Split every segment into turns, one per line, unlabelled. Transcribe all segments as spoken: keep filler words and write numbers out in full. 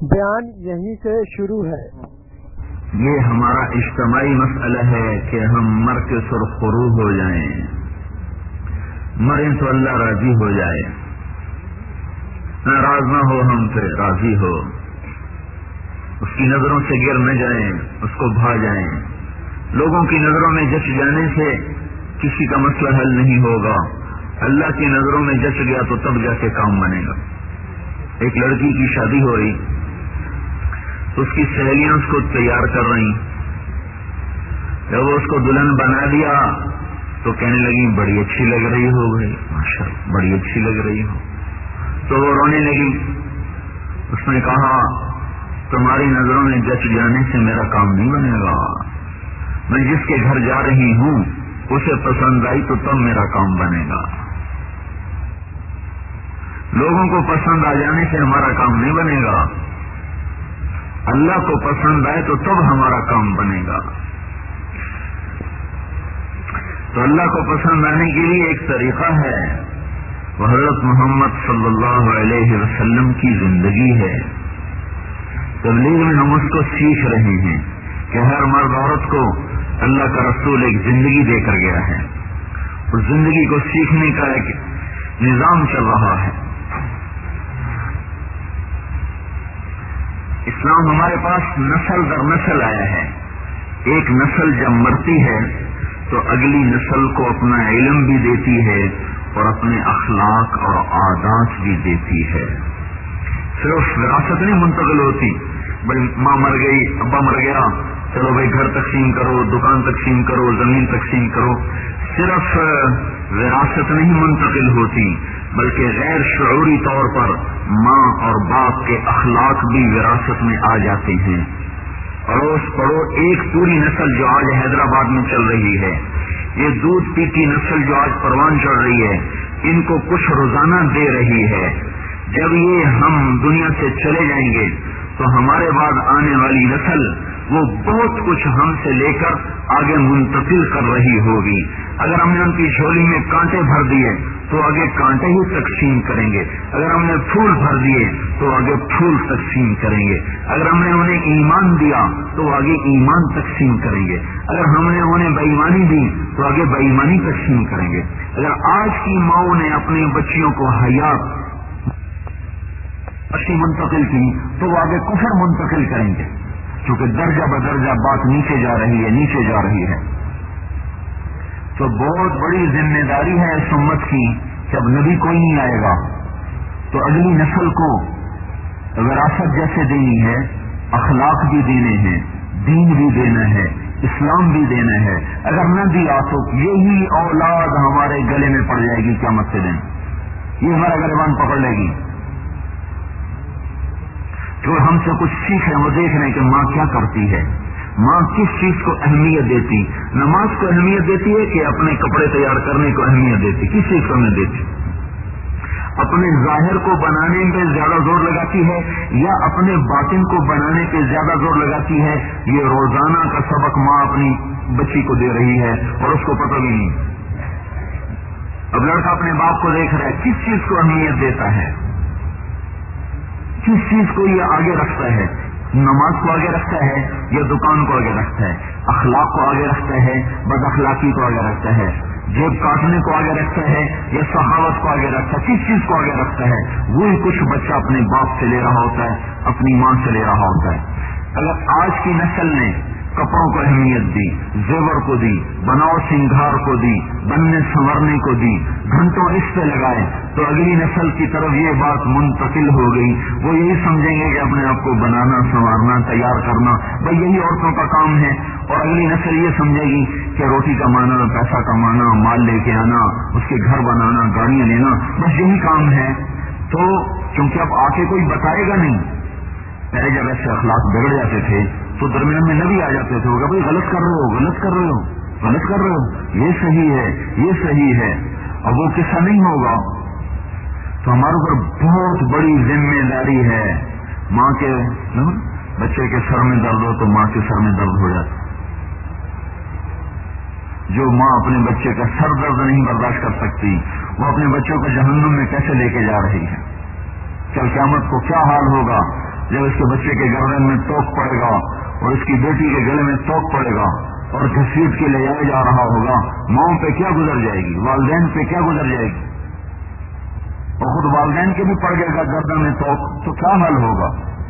بیان یہیں سے شروع ہے۔
یہ ہمارا اجتماعی مسئلہ ہے کہ ہم مر کے سرخرو ہو جائیں، مریں تو اللہ راضی ہو جائے، ناراض نہ ہو ہم سے، راضی ہو، اس کی نظروں سے گر نہ جائیں، اس کو بھا جائیں۔ لوگوں کی نظروں میں جچ جانے سے کسی کا مسئلہ حل نہیں ہوگا، اللہ کی نظروں میں جچ گیا تو تب جا کے کام بنے گا۔ ایک لڑکی کی شادی ہو رہی تو اس کی سہیلیاں اس کو تیار کر رہی، جب وہ اس کو دلہن بنا دیا تو کہنے لگی بڑی اچھی لگ رہی ہو گئی، ماشاء اللہ بڑی اچھی لگ رہی ہو، تو وہ رونے لگی۔ اس نے کہا تمہاری نظروں میں جچ جانے سے میرا کام نہیں بنے گا، میں جس کے گھر جا رہی ہوں اسے پسند آئی تو تب میرا کام بنے گا، لوگوں کو پسند آ جانے سے ہمارا کام نہیں بنے گا، اللہ کو پسند آئے تو تب ہمارا کام بنے گا۔ تو اللہ کو پسند آنے کے لیے ایک طریقہ ہے، وہ حضرت محمد صلی اللہ علیہ وسلم کی زندگی ہے۔ تبلیغ میں ہم اس کو سیکھ رہے ہیں کہ ہر مرد عورت کو اللہ کا رسول ایک زندگی دے کر گیا ہے، اس زندگی کو سیکھنے کا ایک نظام چل رہا ہے۔ اسلام ہمارے پاس نسل در نسل آیا ہے، ایک نسل جب مرتی ہے تو اگلی نسل کو اپنا علم بھی دیتی ہے اور اپنے اخلاق اور عادات بھی دیتی ہے۔ صرف وراثت نہیں منتقل ہوتی، بھائی ماں مر گئی، ابا مر گیا، چلو بھائی گھر تقسیم کرو، دکان تقسیم کرو، زمین تقسیم کرو، صرف وراثت نہیں منتقل ہوتی بلکہ غیر شعوری طور پر ماں اور باپ کے اخلاق بھی وراثت میں آ جاتے ہیں۔ اڑوس پڑو ایک پوری نسل جو آج حیدرآباد میں چل رہی ہے، یہ دودھ پیتی نسل جو آج پروان چڑھ رہی ہے، ان کو کچھ روزانہ دے رہی ہے۔ جب یہ ہم دنیا سے چلے جائیں گے تو ہمارے بعد آنے والی نسل وہ بہت کچھ ہم سے لے کر آگے منتقل کر رہی ہوگی۔ اگر ہم نے ان کی جھولی میں کانٹے بھر دیے تو آگے کانٹے ہی تقسیم کریں گے، اگر ہم نے پھول بھر دیے تو آگے پھول تقسیم کریں گے، اگر ہم نے انہیں ایمان دیا تو آگے ایمان تقسیم کریں گے، اگر ہم نے انہیں بے ایمانی دی تو آگے بے ایمانی تقسیم کریں گے۔ اگر آج کی ماؤں نے اپنی بچیوں کو حیات اچھی منتقل کی تو وہ آگے کفر منتقل کریں گے، کیونکہ درجہ بدرجہ بات نیچے جا رہی ہے، نیچے جا رہی ہے۔ تو بہت بڑی ذمہ داری ہے اس امت کی، جب نبی کوئی نہیں آئے گا تو اگلی نسل کو وراثت جیسے دینی ہے، اخلاق بھی دینے ہیں، دین بھی دینا ہے، اسلام بھی دینا ہے۔ اگر نہ دیا تو یہی اولاد ہمارے گلے میں پڑ جائے گی قیامت کے دن، یہ ہمارا گریبان پکڑ لے گی۔ جو ہم سے کچھ سیکھیں وہ دیکھ رہے ہیں کہ ماں کیا کرتی ہے، ماں کس چیز کو اہمیت دیتی، نماز کو اہمیت دیتی ہے کہ اپنے کپڑے تیار کرنے کو اہمیت دیتی، کس چیز کو اہمیت دیتی، اپنے ظاہر کو بنانے پہ زیادہ زور لگاتی ہے یا اپنے باطن کو بنانے پہ زیادہ زور لگاتی ہے؟ یہ روزانہ کا سبق ماں اپنی بچی کو دے رہی ہے اور اس کو پتہ بھی نہیں۔ اب لڑکا اپنے باپ کو دیکھ رہا ہے، کس چیز کو اہمیت دیتا ہے، کس چیز کو یہ آگے رکھتا ہے، نماز کو آگے رکھتا ہے یا دکان کو آگے رکھتا ہے، اخلاق کو آگے رکھتا ہے، بد اخلاقی کو آگے رکھتا ہے، جیب کاٹنے کو آگے رکھتا ہے یا سخاوت کو آگے رکھتا ہے، کس چیز کو آگے رکھتا ہے؟ وہی کچھ بچہ اپنے باپ سے لے رہا ہوتا ہے، اپنی ماں سے لے رہا ہوتا ہے۔ اگر آج کی نسل نے کپڑوں کو اہمیت دی، زیور کو دی، بناؤ سنگھار کو دی، بننے سنورنے کو دی، گھنٹوں اس پہ لگائے تو اگلی نسل کی طرف یہ بات منتقل ہو گئی، وہ یہی سمجھیں گے کہ اپنے آپ کو بنانا سنوارنا تیار کرنا بھائی یہی عورتوں کا کام ہے، اور اگلی نسل یہ سمجھے گی کہ روٹی کمانا، پیسہ کمانا، مال لے کے آنا، اس کے گھر بنانا، گاڑیاں لینا، بس یہی کام ہے۔ تو کیونکہ اب آ کے کوئی بتائے گا نہیں، پہلے جب ایسے اخلاق بگڑ جاتے تھے تو درمیان میں نبی آ جاتے تھے، ہوگا بھائی غلط کر رہے ہو، غلط کر رہے ہو، غلط کر رہے ہو، یہ صحیح ہے، یہ صحیح ہے۔ اب وہ قصہ نہیں ہوگا تو ہمارے اوپر بہت بڑی ذمہ داری ہے۔ ماں کے بچے کے سر میں درد ہو تو ماں کے سر میں درد ہو جاتا، جو ماں اپنے بچے کا سر درد نہیں برداشت کر سکتی وہ اپنے بچوں کو جہنم میں کیسے لے کے جا رہی ہے؟ کل قیامت کو کیا حال ہوگا جب اس کے بچے کے گردن میں توک پڑے گا اور اس کی بیٹی کے گلے میں توک پڑے گا اور گھسیٹ کے لے جایا جا رہا ہوگا، ماؤں پہ کیا گزر جائے گی، والدین پہ کیا گزر جائے گی، اور خود والدین کے بھی پڑ جائے گا گردن میں توک، تو کیا حل ہوگا؟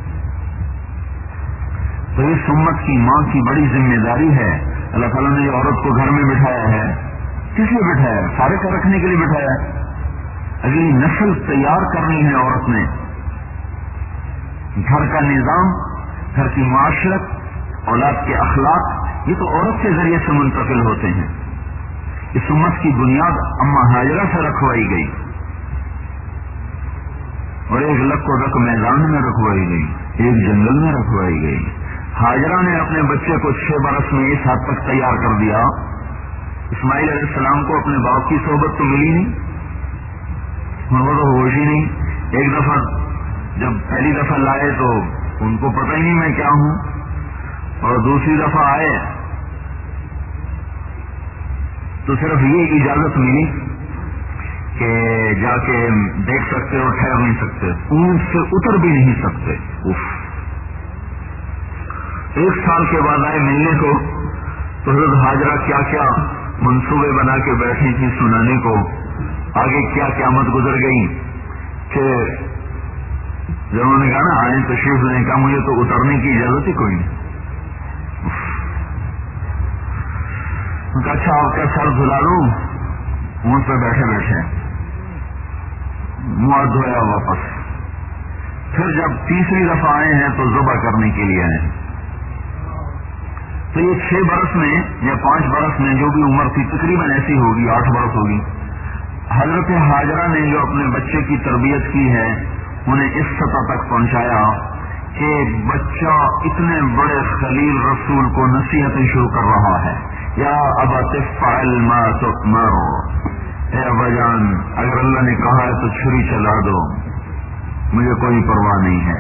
تو اس امت کی ماں کی بڑی ذمہ داری ہے. اللہ تعالیٰ نے عورت کو گھر میں بٹھایا ہے، کس لیے بٹھایا ہے؟ سارے کا رکھنے کے لیے بٹھایا ہے. اگلی نسل تیار کرنی ہے عورت نے. گھر کا نظام، گھر کی معاشرت، اولاد کے اخلاق، یہ تو عورت کے ذریعے سے منتقل ہوتے ہیں. اس امت کی بنیاد اما ہاجرہ سے رکھوائی گئی اور ایک لک و رک میدان میں رکھوائی گئی، ایک جنگل میں رکھوائی گئی. ہاجرہ نے اپنے بچے کو چھ برس میں اس حد تک تیار کر دیا. اسماعیل علیہ السلام کو اپنے باپ کی صحبت تو ملی نہیں، ان کو تو ہوش ہی نہیں. ایک دفعہ جب پہلی دفعہ لائے تو ان کو پتہ ہی نہیں میں کیا ہوں، اور دوسری دفعہ آئے تو صرف یہ اجازت ملی کہ جا کے دیکھ سکتے اور ٹھہر نہیں سکتے، اونٹ سے اتر بھی نہیں سکتے. اف ایک سال کے بعد آئے ملنے کو تو حضرت ہاجرہ کیا کیا منصوبے بنا کے بیٹھی تھی سنانے کو. آگے کیا قیامت گزر گئی کہ جب انہوں نے کہا نا آئیں تشریف لیں، کہا مجھے تو اترنے کی اجازت ہی کوئی نہیں. کہا اچھا آپ کا سر دھلا لوں، اونٹ پہ بیٹھے بیٹھے منہ ہاتھ دھویا واپس. پھر جب تیسری دفعہ آئے ہیں تو ذبح کرنے کے لیے آئے. تو یہ چھ برس میں یا پانچ برس میں جو بھی عمر تھی تقریباً ایسی ہوگی، آٹھ برس ہوگی. حضرت ہاجرہ نے جو اپنے بچے کی تربیت کی ہے انہیں اس سطح تک پہنچایا کہ بچہ اتنے بڑے خلیل رسول کو نصیحتیں شروع کر رہا ہے. یا ابا تفعل ما تؤمر، اے ابا جان اگر اللہ نے کہا ہے تو چھری چلا دو، مجھے کوئی پرواہ نہیں ہے.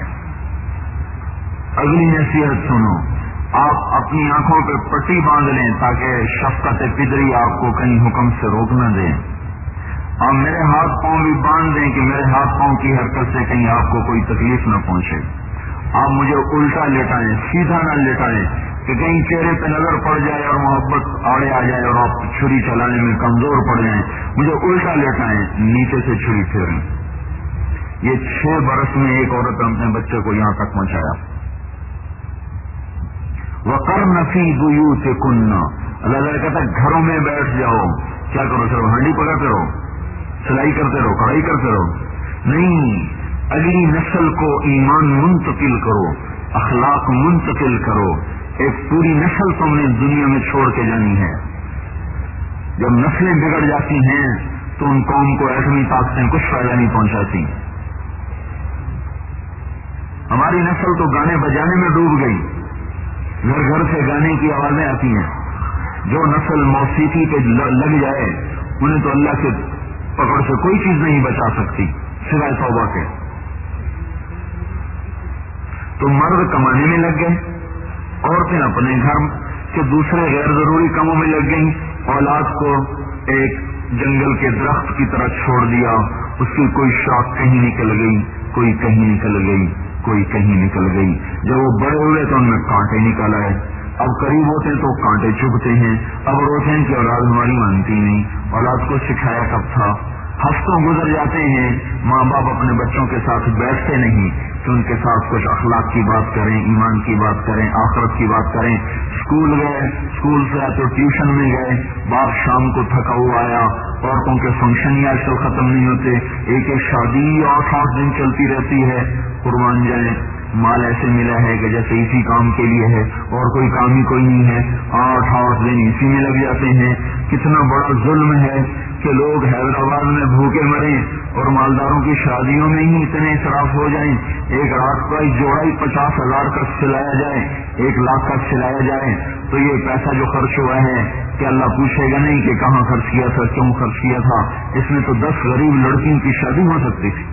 اگلی نصیحت سنو، آپ اپنی آنکھوں پہ پٹی باندھ لیں تاکہ شفقت پدری آپ کو کہیں حکم سے روک نہ دیں. آپ میرے ہاتھ پاؤں بھی باندھ دیں کہ میرے ہاتھ پاؤں کی حرکت سے کہیں آپ کو کوئی تکلیف نہ پہنچے. آپ مجھے الٹا لیٹائیں، سیدھا نہ لیٹائیں کہ کہیں چہرے پہ نظر پڑ جائے اور محبت آڑے آ جائے اور آپ چھری چلانے میں کمزور پڑ جائیں. مجھے الٹا لیٹائیں، نیچے سے چھری پھیریں. یہ چھ برس میں ایک عورت نے اپنے بچے کو یہاں تک پہنچایا. وَقَرْنَ فِي بُيُوتِكُنَّ، اللہ تعالیٰ کہتا ہے گھروں میں بیٹھ جاؤ. کیا کرو؟ صرف ہانڈی پکاتے رہو، سلائی کرتے رہو، کڑھائی کرتے رہو؟ نہیں، اگلی نسل کو ایمان منتقل کرو، اخلاق منتقل کرو. ایک پوری نسل تم نے دنیا میں چھوڑ کے جانی ہے. جب نسلیں بگڑ جاتی ہیں تو ان قوم کو ایٹمی طاقتیں کچھ فائدہ نہیں پہنچاتی. ہماری نسل تو گانے بجانے میں ڈوب گئی، گھر گھر سے گانے کی آوازیں آتی ہیں. جو نسل موسیقی پہ لگ جائے انہیں تو اللہ کے پکڑ سے کوئی چیز نہیں بچا سکتی سوائے توبہ کے. تو مرد کمانے میں لگ گئے، عورتیں اپنے گھر کے دوسرے غیر ضروری کاموں میں لگ گئیں، اولاد کو ایک جنگل کے درخت کی طرح چھوڑ دیا. اس کی کوئی شاخ کہیں نکل گئی، کوئی کہیں نکل گئی، کوئی کہیں نکل گئی. جب وہ بڑے ہوئے تو ان میں کانٹے نکل آئے. اب قریب ہوتے ہیں تو کانٹے چبھتے ہیں. اب روتے ہیں کہ اولاد ہماری مانتی نہیں. اولاد کو سکھایا کب تھا؟ ہفتوں گزر جاتے ہیں، ماں باپ اپنے بچوں کے ساتھ بیٹھتے نہیں کہ ان کے ساتھ کچھ اخلاق کی بات کریں، ایمان کی بات کریں، آخرت کی بات کریں. اسکول گئے، اسکول سے آتے ٹیوشن میں گئے، باپ شام کو تھکا ہوا آیا. عورتوں کے فنکشن ہی آج کل ختم نہیں ہوتے، ایک ایک شادی آٹھ آٹھ دن چلتی رہتی ہے. قربان جائیں، مال ایسے ملا ہے کہ جیسے اسی کام کے لیے ہے اور کوئی کام ہی کوئی نہیں ہے. آٹھ آٹھ دن اسی میں لگ جاتے ہیں. کتنا بڑا ظلم ہے کہ لوگ حیدرآباد میں بھوکے مریں اور مالداروں کی شادیوں میں ہی اتنے اسراف ہو جائیں. ایک رات کا ایک جوڑا ہی پچاس ہزار کا سلایا جائے، ایک لاکھ کا سلایا جائے تو یہ پیسہ جو خرچ ہوا ہے کہ اللہ پوچھے گا نہیں کہ کہاں خرچ کیا تھا، کیوں خرچ کیا تھا. اس میں تو دس غریب لڑکیوں کی شادی ہو سکتی تھی.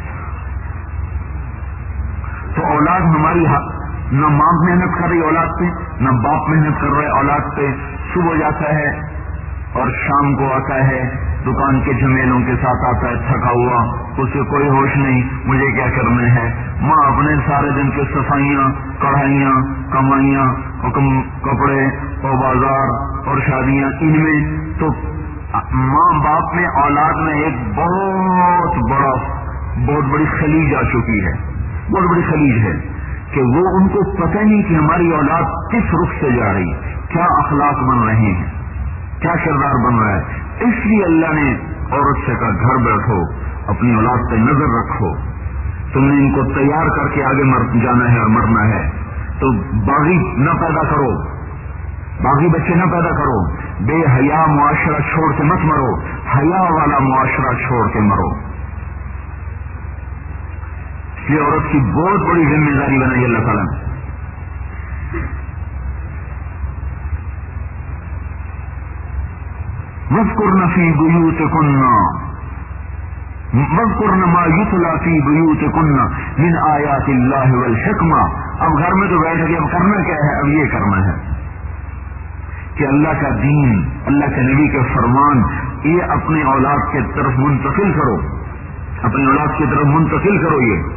تو اولاد ہماری نہ ماں محنت کر رہی اولاد پہ، نہ باپ محنت کر رہے اولاد پہ. صبح جاتا ہے اور شام کو آتا ہے دکان کے جھمیلوں کے ساتھ آتا ہے تھکا ہوا، اسے کوئی ہوش نہیں مجھے کیا کرنا ہے. ماں اپنے سارے دن کے صفائیاں، کڑھائیاں، کمائیاں، کپڑے اور بازار اور شادیاں، ان میں تو ماں باپ میں اولاد میں ایک بہت بڑا بہت بڑی خلیج آ چکی ہے، بہت بڑی خلیج ہے کہ وہ ان کو پتہ نہیں کہ ہماری اولاد کس رخ سے جا رہی، کیا اخلاق بن رہے ہیں، کیا کردار بن رہا ہے. اس لیے اللہ نے عورت سے کہا گھر بیٹھو، اپنی اولاد پہ نظر رکھو، تم نے ان کو تیار کر کے آگے مر جانا ہے اور مرنا ہے. تو باغی نہ پیدا کرو، باغی بچے نہ پیدا کرو، بے حیا معاشرہ چھوڑ کے مت مرو، حیا والا معاشرہ چھوڑ کے مرو. اس لیے عورت کی بہت بڑی ذمہ داری بنائی اللہ تعالیٰ نے. وَاذْكُرْنَ فِي بُيُوتِكُنَّ وَاذْكُرْنَ مَا يُتْلَى فِي بُيُوتِكُنَّ مِنْ آيَاتِ اللَّهِ وَالْحِكْمَةِ. اب گھر میں تو بیٹھ کے اب کرنا کیا ہے، اب یہ کرنا ہے کہ اللہ کا دین، اللہ کے نبی کے فرمان یہ اپنی اولاد کی طرف منتقل کرو، اپنی اولاد کی طرف منتقل کرو. یہ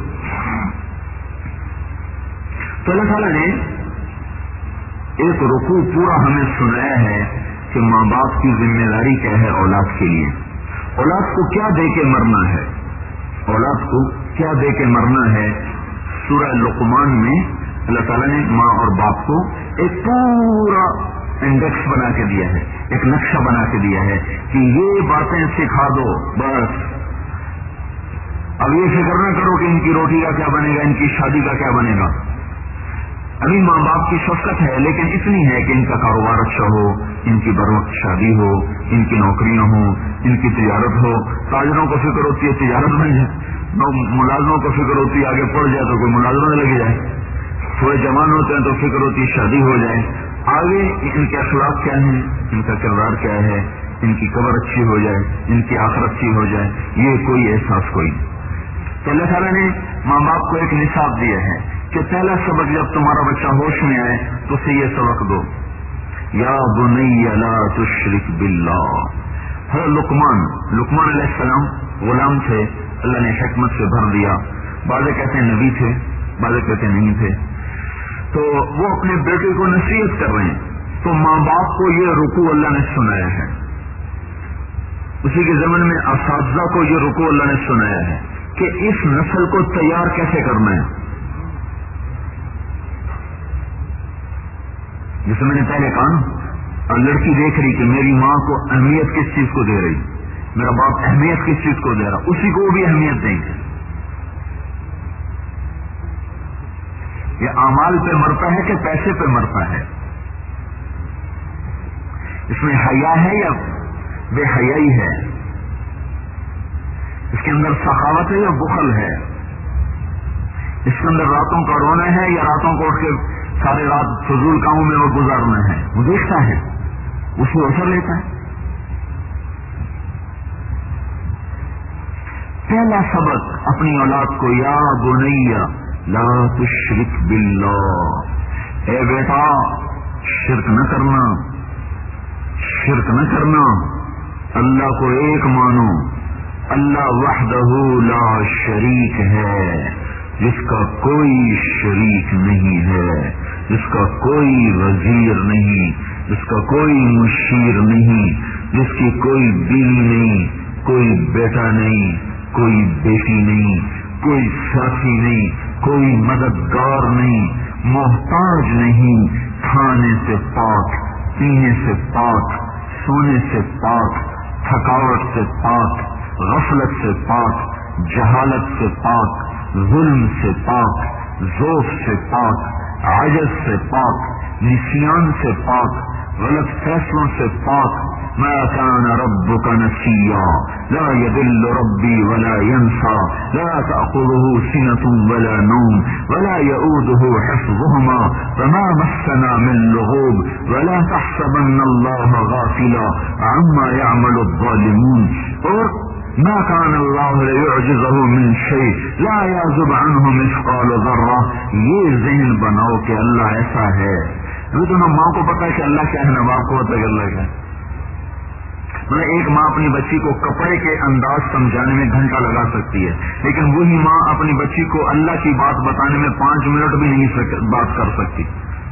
تو اللہ تعالیٰ نے ایک رکوع پورا ہمیں سنایا ہے کہ ماں باپ کی ذمہ داری کیا ہے اولاد کے لیے، اولاد کو کیا دے کے مرنا ہے، اولاد کو کیا دے کے مرنا ہے. سورہ لقمان میں اللہ تعالیٰ نے ماں اور باپ کو ایک پورا انڈیکس بنا کے دیا ہے، ایک نقشہ بنا کے دیا ہے کہ یہ باتیں سکھا دو بس. اب یہ فکر نہ کرو کہ ان کی روٹی کا کیا بنے گا، ان کی شادی کا کیا بنے گا. ابھی ماں باپ کی شفقت ہے لیکن اتنی ہے کہ ان کا کاروبار اچھا ہو، ان کی بروقت شادی ہو، ان کی نوکریاں ہوں، ان کی تجارت ہو. تاجروں کو فکر ہوتی ہے تجارت بن جائے، ملازموں کو فکر ہوتی ہے آگے پڑ جائے تو کوئی ملازمہ لگ جائے، تھوڑے جوان ہوتے ہیں تو فکر ہوتی ہے شادی ہو جائے. آگے ان کے اخلاق کیا ہیں، ان کا کردار کیا ہے، ان کی قبر اچھی ہو جائے، ان کی آخرت اچھی ہو جائے، یہ کوئی احساس کوئی. تو اللہ تعالیٰ نے ماں باپ کو ایک نصاب دیا ہے کہ پہلا سبق جب تمہارا بچہ ہوش میں آئے تو اسے یہ سبق دو، یا بنی لا تشرک باللہ. حضرت لقمان لقمان علیہ السلام غلام تھے، اللہ نے حکمت سے بھر دیا. بعض کہتے ہیں نبی تھے، بعض کہتے ہیں نہیں تھے. تو وہ اپنے بیٹے کو نصیحت کر رہے ہیں تو ماں باپ کو یہ رکوع اللہ نے سنایا ہے. اسی کے زمن میں اساتذہ کو یہ رکوع اللہ نے سنایا ہے کہ اس نسل کو تیار کیسے کرنا ہے. جیسے میں نے پہلے کہا، لڑکی دیکھ رہی کہ میری ماں کو اہمیت کس چیز کو دے رہی، میرا باپ اہمیت کس چیز کو دے رہا، اسی کو بھی اہمیت دیں گے. یہ اعمال پہ مرتا ہے کہ پیسے پہ مرتا ہے، اس میں حیا ہے یا بے حیائی ہے، اس کے اندر سخاوت ہے یا بخل ہے، اس کے اندر راتوں کا رونا ہے یا راتوں کو اٹھ کے سارے رات فضول کاموں میں وہ گزارنا ہے. وہ دیکھتا ہے، اس کو اثر لیتا ہے. پہلا سبق اپنی اولاد کو، یا بنیا لا تشرک باللہ، اے بیٹا شرک نہ کرنا، شرک نہ کرنا، اللہ کو ایک مانو. اللہ وحدہ لا شریک ہے، جس کا کوئی شریک نہیں ہے، جس کا کوئی وزیر نہیں، جس کا کوئی مشیر نہیں، جس کی کوئی بیوی نہیں، کوئی بیٹا نہیں، کوئی بیٹی نہیں، کوئی ساتھی نہیں، کوئی مددگار نہیں، محتاج نہیں، کھانے سے پاک، پینے سے پاک، سونے سے پاک، تھکاوٹ سے پاک، غفلت سے پاک، جہالت سے پاک، ظلم سے پاک، ذوق سے پاک، عجز سے پاک، نسیان سے پاک، غلط فیصلوں سے پاک. ما كان ربك نسيا لا يضل ربي ولا ينسى لا تأخذه سنة ولا نوم ولا يؤوده حفظهما فما مسنا من لغوب ولا تحسبن الله غافلا عما يعمل الظالمون. اور ما كان الله ليعجزه من شيء لا يعزب عنه مثقال ذرة. یہ ذہن بناؤ کہ اللہ ایسا ہے. وہ تو نہ ماں کو پتا ہے کہ اللہ کیا ہے، نہ باپ کو پتا ہے کہ اللہ کیا ہے. مطلب ایک ماں اپنی بچی کو کپڑے کے انداز سمجھانے میں گھنٹہ لگا سکتی ہے، لیکن وہی ماں اپنی بچی کو اللہ کی بات بتانے میں پانچ منٹ بھی نہیں بات کر سکتی۔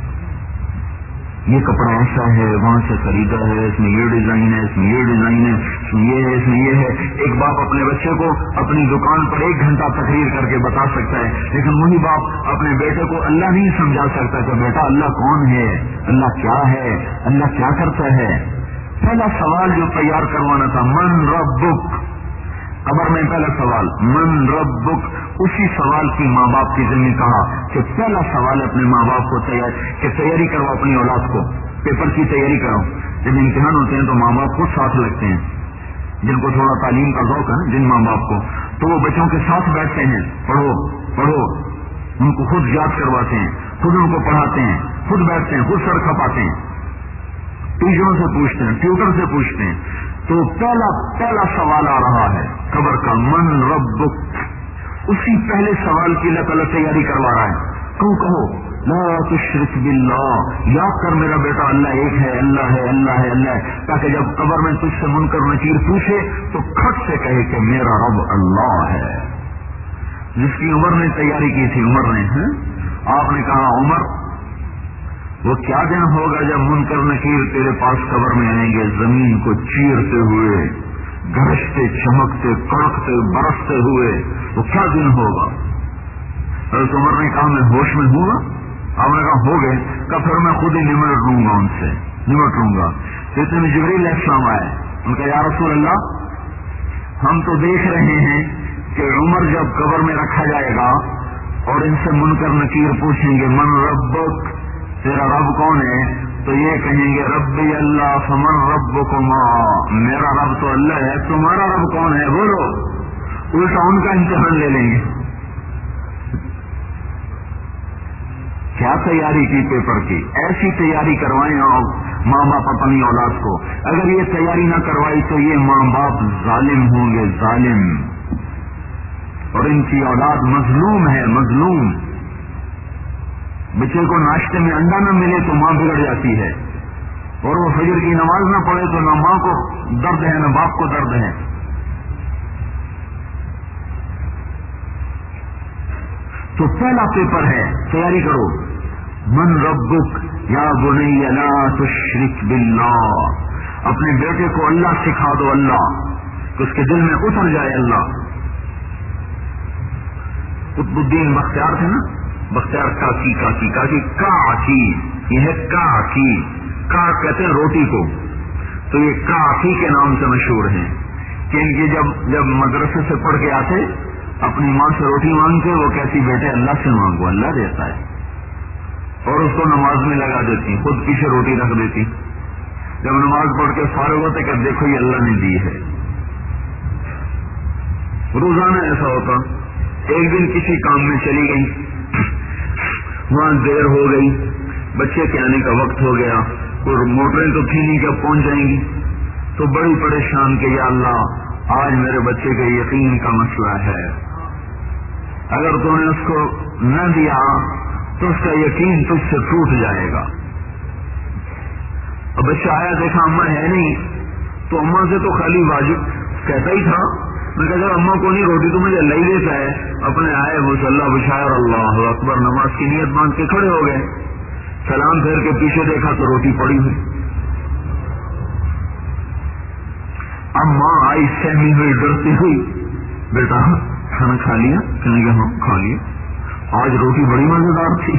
یہ کپڑا ایسا ہے، وہاں سے خریدا ہے، اس میں یہ ڈیزائن ہے، اس میں یہ ڈیزائن ہے، اس میں یہ ہے، اس میں یہ ہے۔ ایک باپ اپنے بچے کو اپنی دکان پر ایک گھنٹہ تقریر کر کے بتا سکتا ہے، لیکن وہی باپ اپنے بیٹے کو اللہ نہیں سمجھا سکتا کہ بیٹا اللہ کون ہے، اللہ کیا ہے، اللہ کیا کرتا ہے۔ پہلا سوال جو تیار کروانا تھا، من ربک، قبر میں پہلا سوال من ربک، اسی سوال کی ماں باپ کی ذمہ کہا کہ پہلا سوال اپنے ماں باپ کو تیار کہ تیاری کرو اپنی اولاد کو، پیپر کی تیاری کرو۔ جب امتحان ہوتے ہیں تو ماں باپ خود ساتھ لگتے ہیں، جن کو تھوڑا تعلیم کا ذوق ہے جن ماں باپ کو، تو وہ بچوں کے ساتھ بیٹھتے ہیں، پڑھو پڑھو، ان کو خود یاد کرواتے ہیں، خود ان کو پڑھاتے ہیں، خود بیٹھتے ہیں، خود سر کھپاتے ہیں، ٹیچروں سے پوچھتے ہیں، ٹیوٹر سے پوچھتے ہیں۔ تو پہلا پہلا سوال آ رہا ہے قبر کا، من ربک، اسی پہلے سوال کی اللہ تعالیٰ تیاری کروا رہا ہے۔ کہو کہو لا تشرک باللہ، یاد کر میرا بیٹا اللہ ایک ہے، اللہ ہے، اللہ ہے، اللہ ہے، تاکہ جب قبر میں تجھ سے منکر نکیر پوچھے تو کھٹ سے کہے کہ میرا رب اللہ ہے۔ جس کی عمر نے تیاری کی تھی، عمر نے ہے؟ آپ نے کہا عمر وہ کیا دن ہوگا جب منکر نکیر تیرے پاس قبر میں آئیں گے، زمین کو چیرتے ہوئے، گرجتے چمکتے کڑکتے برستے ہوئے، وہ کیا دن ہوگا؟ حضرت عمر نے کہا میں ہوش میں ہوں گا؟ آپ نے کہا ہو گئے، کہ پھر میں خود ہی نمٹ لوں گا، ان سے نمٹ لوں گا۔ اتنے میں جبریل علیہ السلام آئے، ان کا یا رسول اللہ ہم تو دیکھ رہے ہیں کہ عمر جب قبر میں رکھا جائے گا اور ان سے منکر نکیر پوچھیں گے من ربک، تیرا رب کون ہے، تو یہ کہیں گے ربی اللہ فمن ربکما، میرا رب تو اللہ ہے، تمہارا رب کون ہے بولو، الٹا ان کا امتحان لے لیں گے۔ کیا تیاری کی پیپر کی، ایسی تیاری کروائیں آپ ماں باپ اپنی اولاد کو، اگر یہ تیاری نہ کروائی تو یہ ماں باپ ظالم ہوں گے، ظالم، اور ان کی اولاد مظلوم ہے، مظلوم۔ بچے کو ناشتے میں انڈا نہ ملے تو ماں بگڑ جاتی ہے، اور وہ فجر کی نماز نہ پڑھے تو نہ ماں کو درد ہے نہ باپ کو درد ہے۔ تو پہلا پیپر ہے، تیاری کرو، من ربک یا بنی لا تشرک باللہ، اپنے بیٹے کو اللہ سکھا دو، اللہ کہ اس کے دل میں اتر جائے اللہ۔ قطب الدین بختیار تھے نا، بختیار کاکی کاکی کاکی کاکی، یہ ہے کاکی، کا کہتے ہیں روٹی کو، تو یہ کاکی کے نام سے مشہور ہیں کہ ان کی جب جب مدرسے سے پڑھ کے آتے اپنی ماں سے روٹی مانگتے، وہ کہتی بیٹے اللہ سے مانگو، اللہ دیتا ہے، اور اس کو نماز میں لگا دیتی، خود پیچھے روٹی رکھ دیتی، جب نماز پڑھ کے فارغ ہوتے کہ دیکھو یہ اللہ نے دی ہے۔ روزانہ ایسا ہوتا، ایک دن کسی کام میں چلی گئی، وہاں دیر ہو گئی، بچے کے آنے کا وقت ہو گیا، اور موٹریں تو تھی نہیں کہ پہنچ جائیں گی، تو بڑی پریشان کہ یا اللہ آج میرے بچے کے یقین کا مسئلہ ہے، اگر تو نے اس کو نہ دیا تو اس کا یقین تجھ سے ٹوٹ جائے گا۔ اب بچہ آیا، دیکھا اماں ہے نہیں، تو اماں سے تو خالی واجب کہتا ہی تھا، میں کہا جب اماں کو نہیں روٹی تو مجھے اللہ ہی دیتا ہے، اپنے آئے مصلی بشایر اللہ اکبر، نماز کی نیت باندھ کے کھڑے ہو گئے، سلام پھیر کے پیچھے دیکھا تو روٹی پڑی ہوئی۔ اماں آئی سہمی ہوئی، ڈرتی ہوئی، بیٹا کھانا کھا لیا؟ کہنے کہ ہاں کھا لیا، آج روٹی بڑی مزیدار تھی،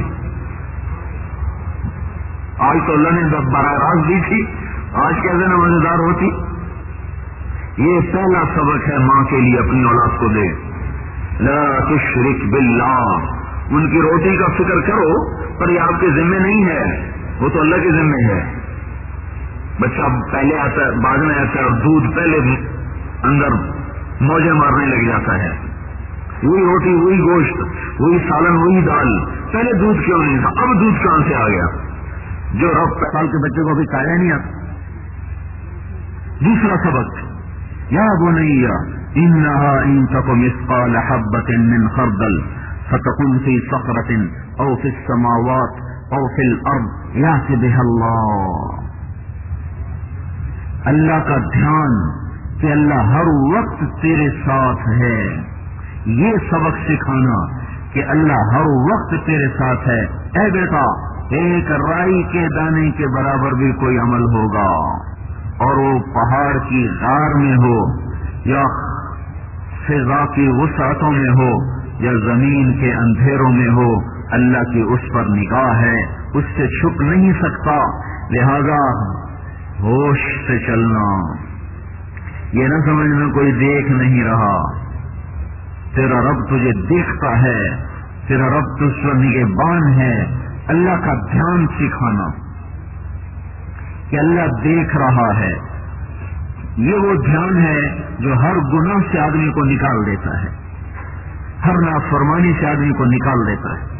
آج تو اللہ نے براہ راست دی تھی، آج کیسے نہ مزیدار ہوتی۔ یہ پہلا سبق ہے ماں کے لیے، اپنی اولاد کو دے، لا تشرک باللہ، ان کی روٹی کا فکر کرو پر یہ آپ کے ذمہ نہیں ہے، وہ تو اللہ کے ذمہ ہے۔ بچہ پہلے آتا ہے، بعد میں آتا ہے، اور دودھ پہلے اندر موجے مارنے لگ جاتا ہے، وہی روٹی وہی گوشت وہی سالن وہی دال، پہلے دودھ کیوں نہیں تھا، اب دودھ کہاں سے آ گیا؟ جو رب سال کے بچے کو ابھی کھایا نہیں آتا۔ دوسرا سبق، یا بنی انہا ان تک مثقال حبۃ من خردل فتکن فی صخرۃ او فی السماوات او فی الارض یأتی بها اللہ۔ اللہ کا دھیان کہ اللہ ہر وقت تیرے ساتھ ہے، یہ سبق سکھانا کہ اللہ ہر وقت تیرے ساتھ ہے۔ اے بیٹا، ایک رائی کے دانے کے برابر بھی کوئی عمل ہوگا، اور وہ پہاڑ کی غار میں ہو یا فضا کی وسعتوں میں ہو یا زمین کے اندھیروں میں ہو، اللہ کی اس پر نگاہ ہے، اس سے چھپ نہیں سکتا۔ لہذا ہوش سے چلنا، یہ نہ سمجھنا کوئی دیکھ نہیں رہا، تیرا رب تجھے دیکھتا ہے، تیرا رب تجھ پر نگہبان ہے۔ اللہ کا دھیان سکھانا کہ اللہ دیکھ رہا ہے، یہ وہ دھیان ہے جو ہر گناہ سے آدمی کو نکال دیتا ہے، ہر نافرمانی سے آدمی کو نکال دیتا ہے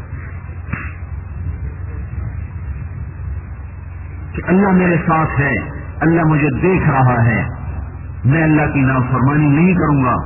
کہ اللہ میرے ساتھ ہے، اللہ مجھے دیکھ رہا ہے، میں اللہ کی نافرمانی نہیں کروں گا۔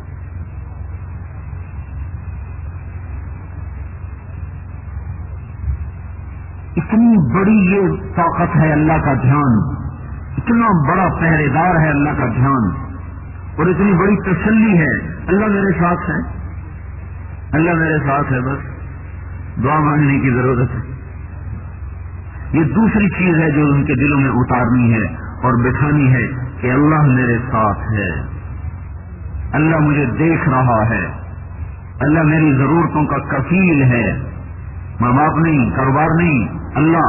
اتنی بڑی یہ طاقت ہے اللہ کا دھیان، اتنا بڑا پہرے دار ہے اللہ کا دھیان، اور اتنی بڑی تسلی ہے، اللہ میرے ساتھ ہے، اللہ میرے ساتھ ہے، بس دعا مانگنے کی ضرورت ہے۔ یہ دوسری چیز ہے جو ان کے دلوں میں اتارنی ہے اور بٹھانی ہے کہ اللہ میرے ساتھ ہے، اللہ مجھے دیکھ رہا ہے، اللہ میری ضرورتوں کا کفیل ہے، ماں باپ نہیں، کاروبار نہیں، اللہ۔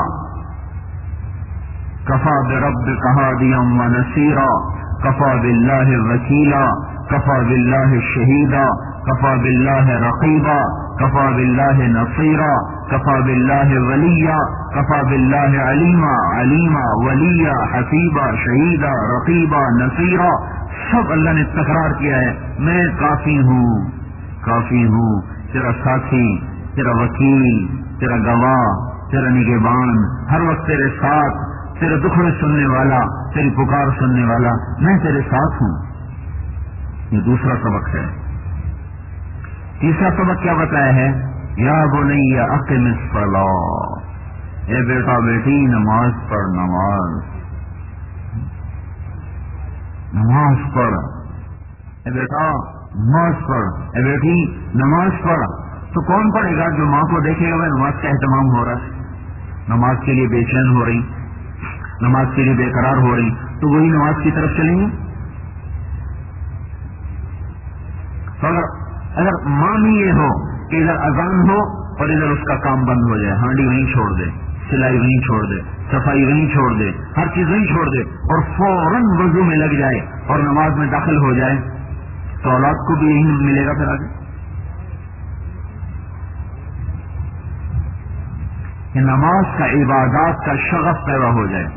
کفا بربک ہادیا و نصیرا، کفا باللہ وکیلا، کفا باللہ شہیدا، کفا باللہ رقیبا، کفا باللہ نصیرا، کفا باللہ ولیا، کفا باللہ علیما، علیما ولیا حسیبا شہیدا رقیبا نصیرا۔ سب اللہ نے تکرار کیا ہے، میں کافی ہوں، کافی ہوں، تیرا ساتھی، تیرا وکیل، تیرا گواہ، تیرا نگہبان، ہر وقت تیرے ساتھ، تیرے دکھڑے سننے والا، تیری پکار سننے والا، میں تیرے ساتھ ہوں۔ یہ دوسرا سبق ہے۔ تیسرا سبق کیا بتایا ہے؟ یا بنی اقم الصلاۃ، اے بیٹا بیٹی نماز پڑھ، نماز نماز پڑھ، اے بیٹا نماز پڑھ، اے بیٹی نماز پڑھ۔ تو کون پڑھے گا؟ جو ماں کو دیکھے گا میں نماز کا اہتمام ہو رہا ہے، نماز کے لیے بے چین ہو رہی، نماز کے لیے بے قرار ہو رہی، تو وہی نماز کی طرف چلیں گے۔ تو اگر اگر ماں بھی یہ ہو کہ ادھر اذان ہو اور ادھر اس کا کام بند ہو جائے، ہانڈی وہیں چھوڑ دے، سلائی وہیں چھوڑ دے، صفائی وہیں چھوڑ دے، ہر چیز وہیں چھوڑ دے، اور فوراً وضو میں لگ جائے اور نماز میں داخل ہو جائے، تو اولاد کو بھی یہی ملے گا پھر آگے کہ نماز کا عبادات کا شغف پیدا ہو جائے۔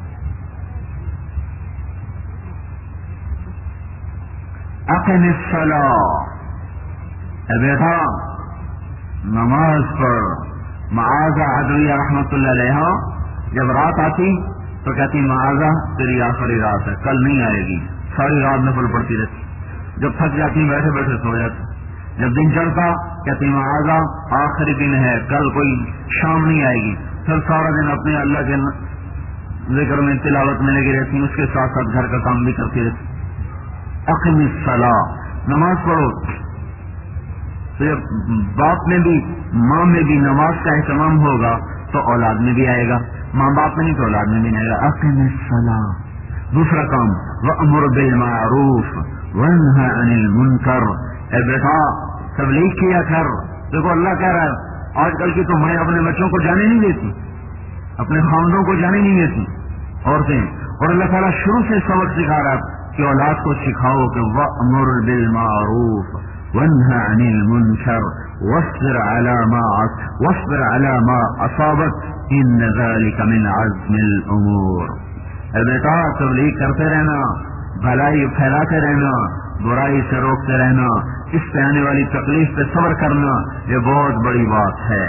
اقم الصلاۃ، اے بیٹا نماز پڑھ۔ معاذہ عدویہ رحمت اللہ علیہ جب رات آتی تو کہتی معاذہ تیری آخری رات ہے، کل نہیں آئے گی، ساری رات نفل پڑتی رہتی، جب تھک جاتی بیٹھے بیٹھے سو جاتی، جب دن چڑھتا کہتی معاذہ آخری دن ہے، کل کوئی شام نہیں آئے گی، پھر سارا دن اپنے اللہ کے ذکر میں تلاوت میں لگی رہتی، اس کے ساتھ ساتھ گھر کا کام بھی کرتی رہتی۔ اقم الصلاۃ، نماز پڑھو۔ تو جب باپ میں بھی ماں میں بھی نماز کا اہتمام ہوگا تو اولاد میں بھی آئے گا، ماں باپ میں نہیں تو اولاد میں بھی نہیں آئے گا۔ اقم الصلاۃ۔ دوسرا کام وأمر بالمعروف وانہی عن المنکر، اے بیٹا تبلیغ کیا کر۔ دیکھو اللہ کہہ رہا ہے آج کل کی تو میں اپنے بچوں کو جانے نہیں دیتی، اپنے خاندوں کو جانے نہیں دیتی عورتیں، اور اللہ تعالیٰ شروع سے سبق سکھا رہا ہے کہ اولاد کو سکھاؤ کہ وأمر بالمعروف وانہی عن المنکر واصبر علی ما واصبر علی ما اصابک ان ذلک من عزم الامور۔ اے بیٹا تبلیغ کرتے رہنا، بھلائی پھیلاتے رہنا، برائی سے روکتے رہنا، اس پہ آنے والی تکلیف پہ صبر کرنا، یہ بہت بڑی بات ہے۔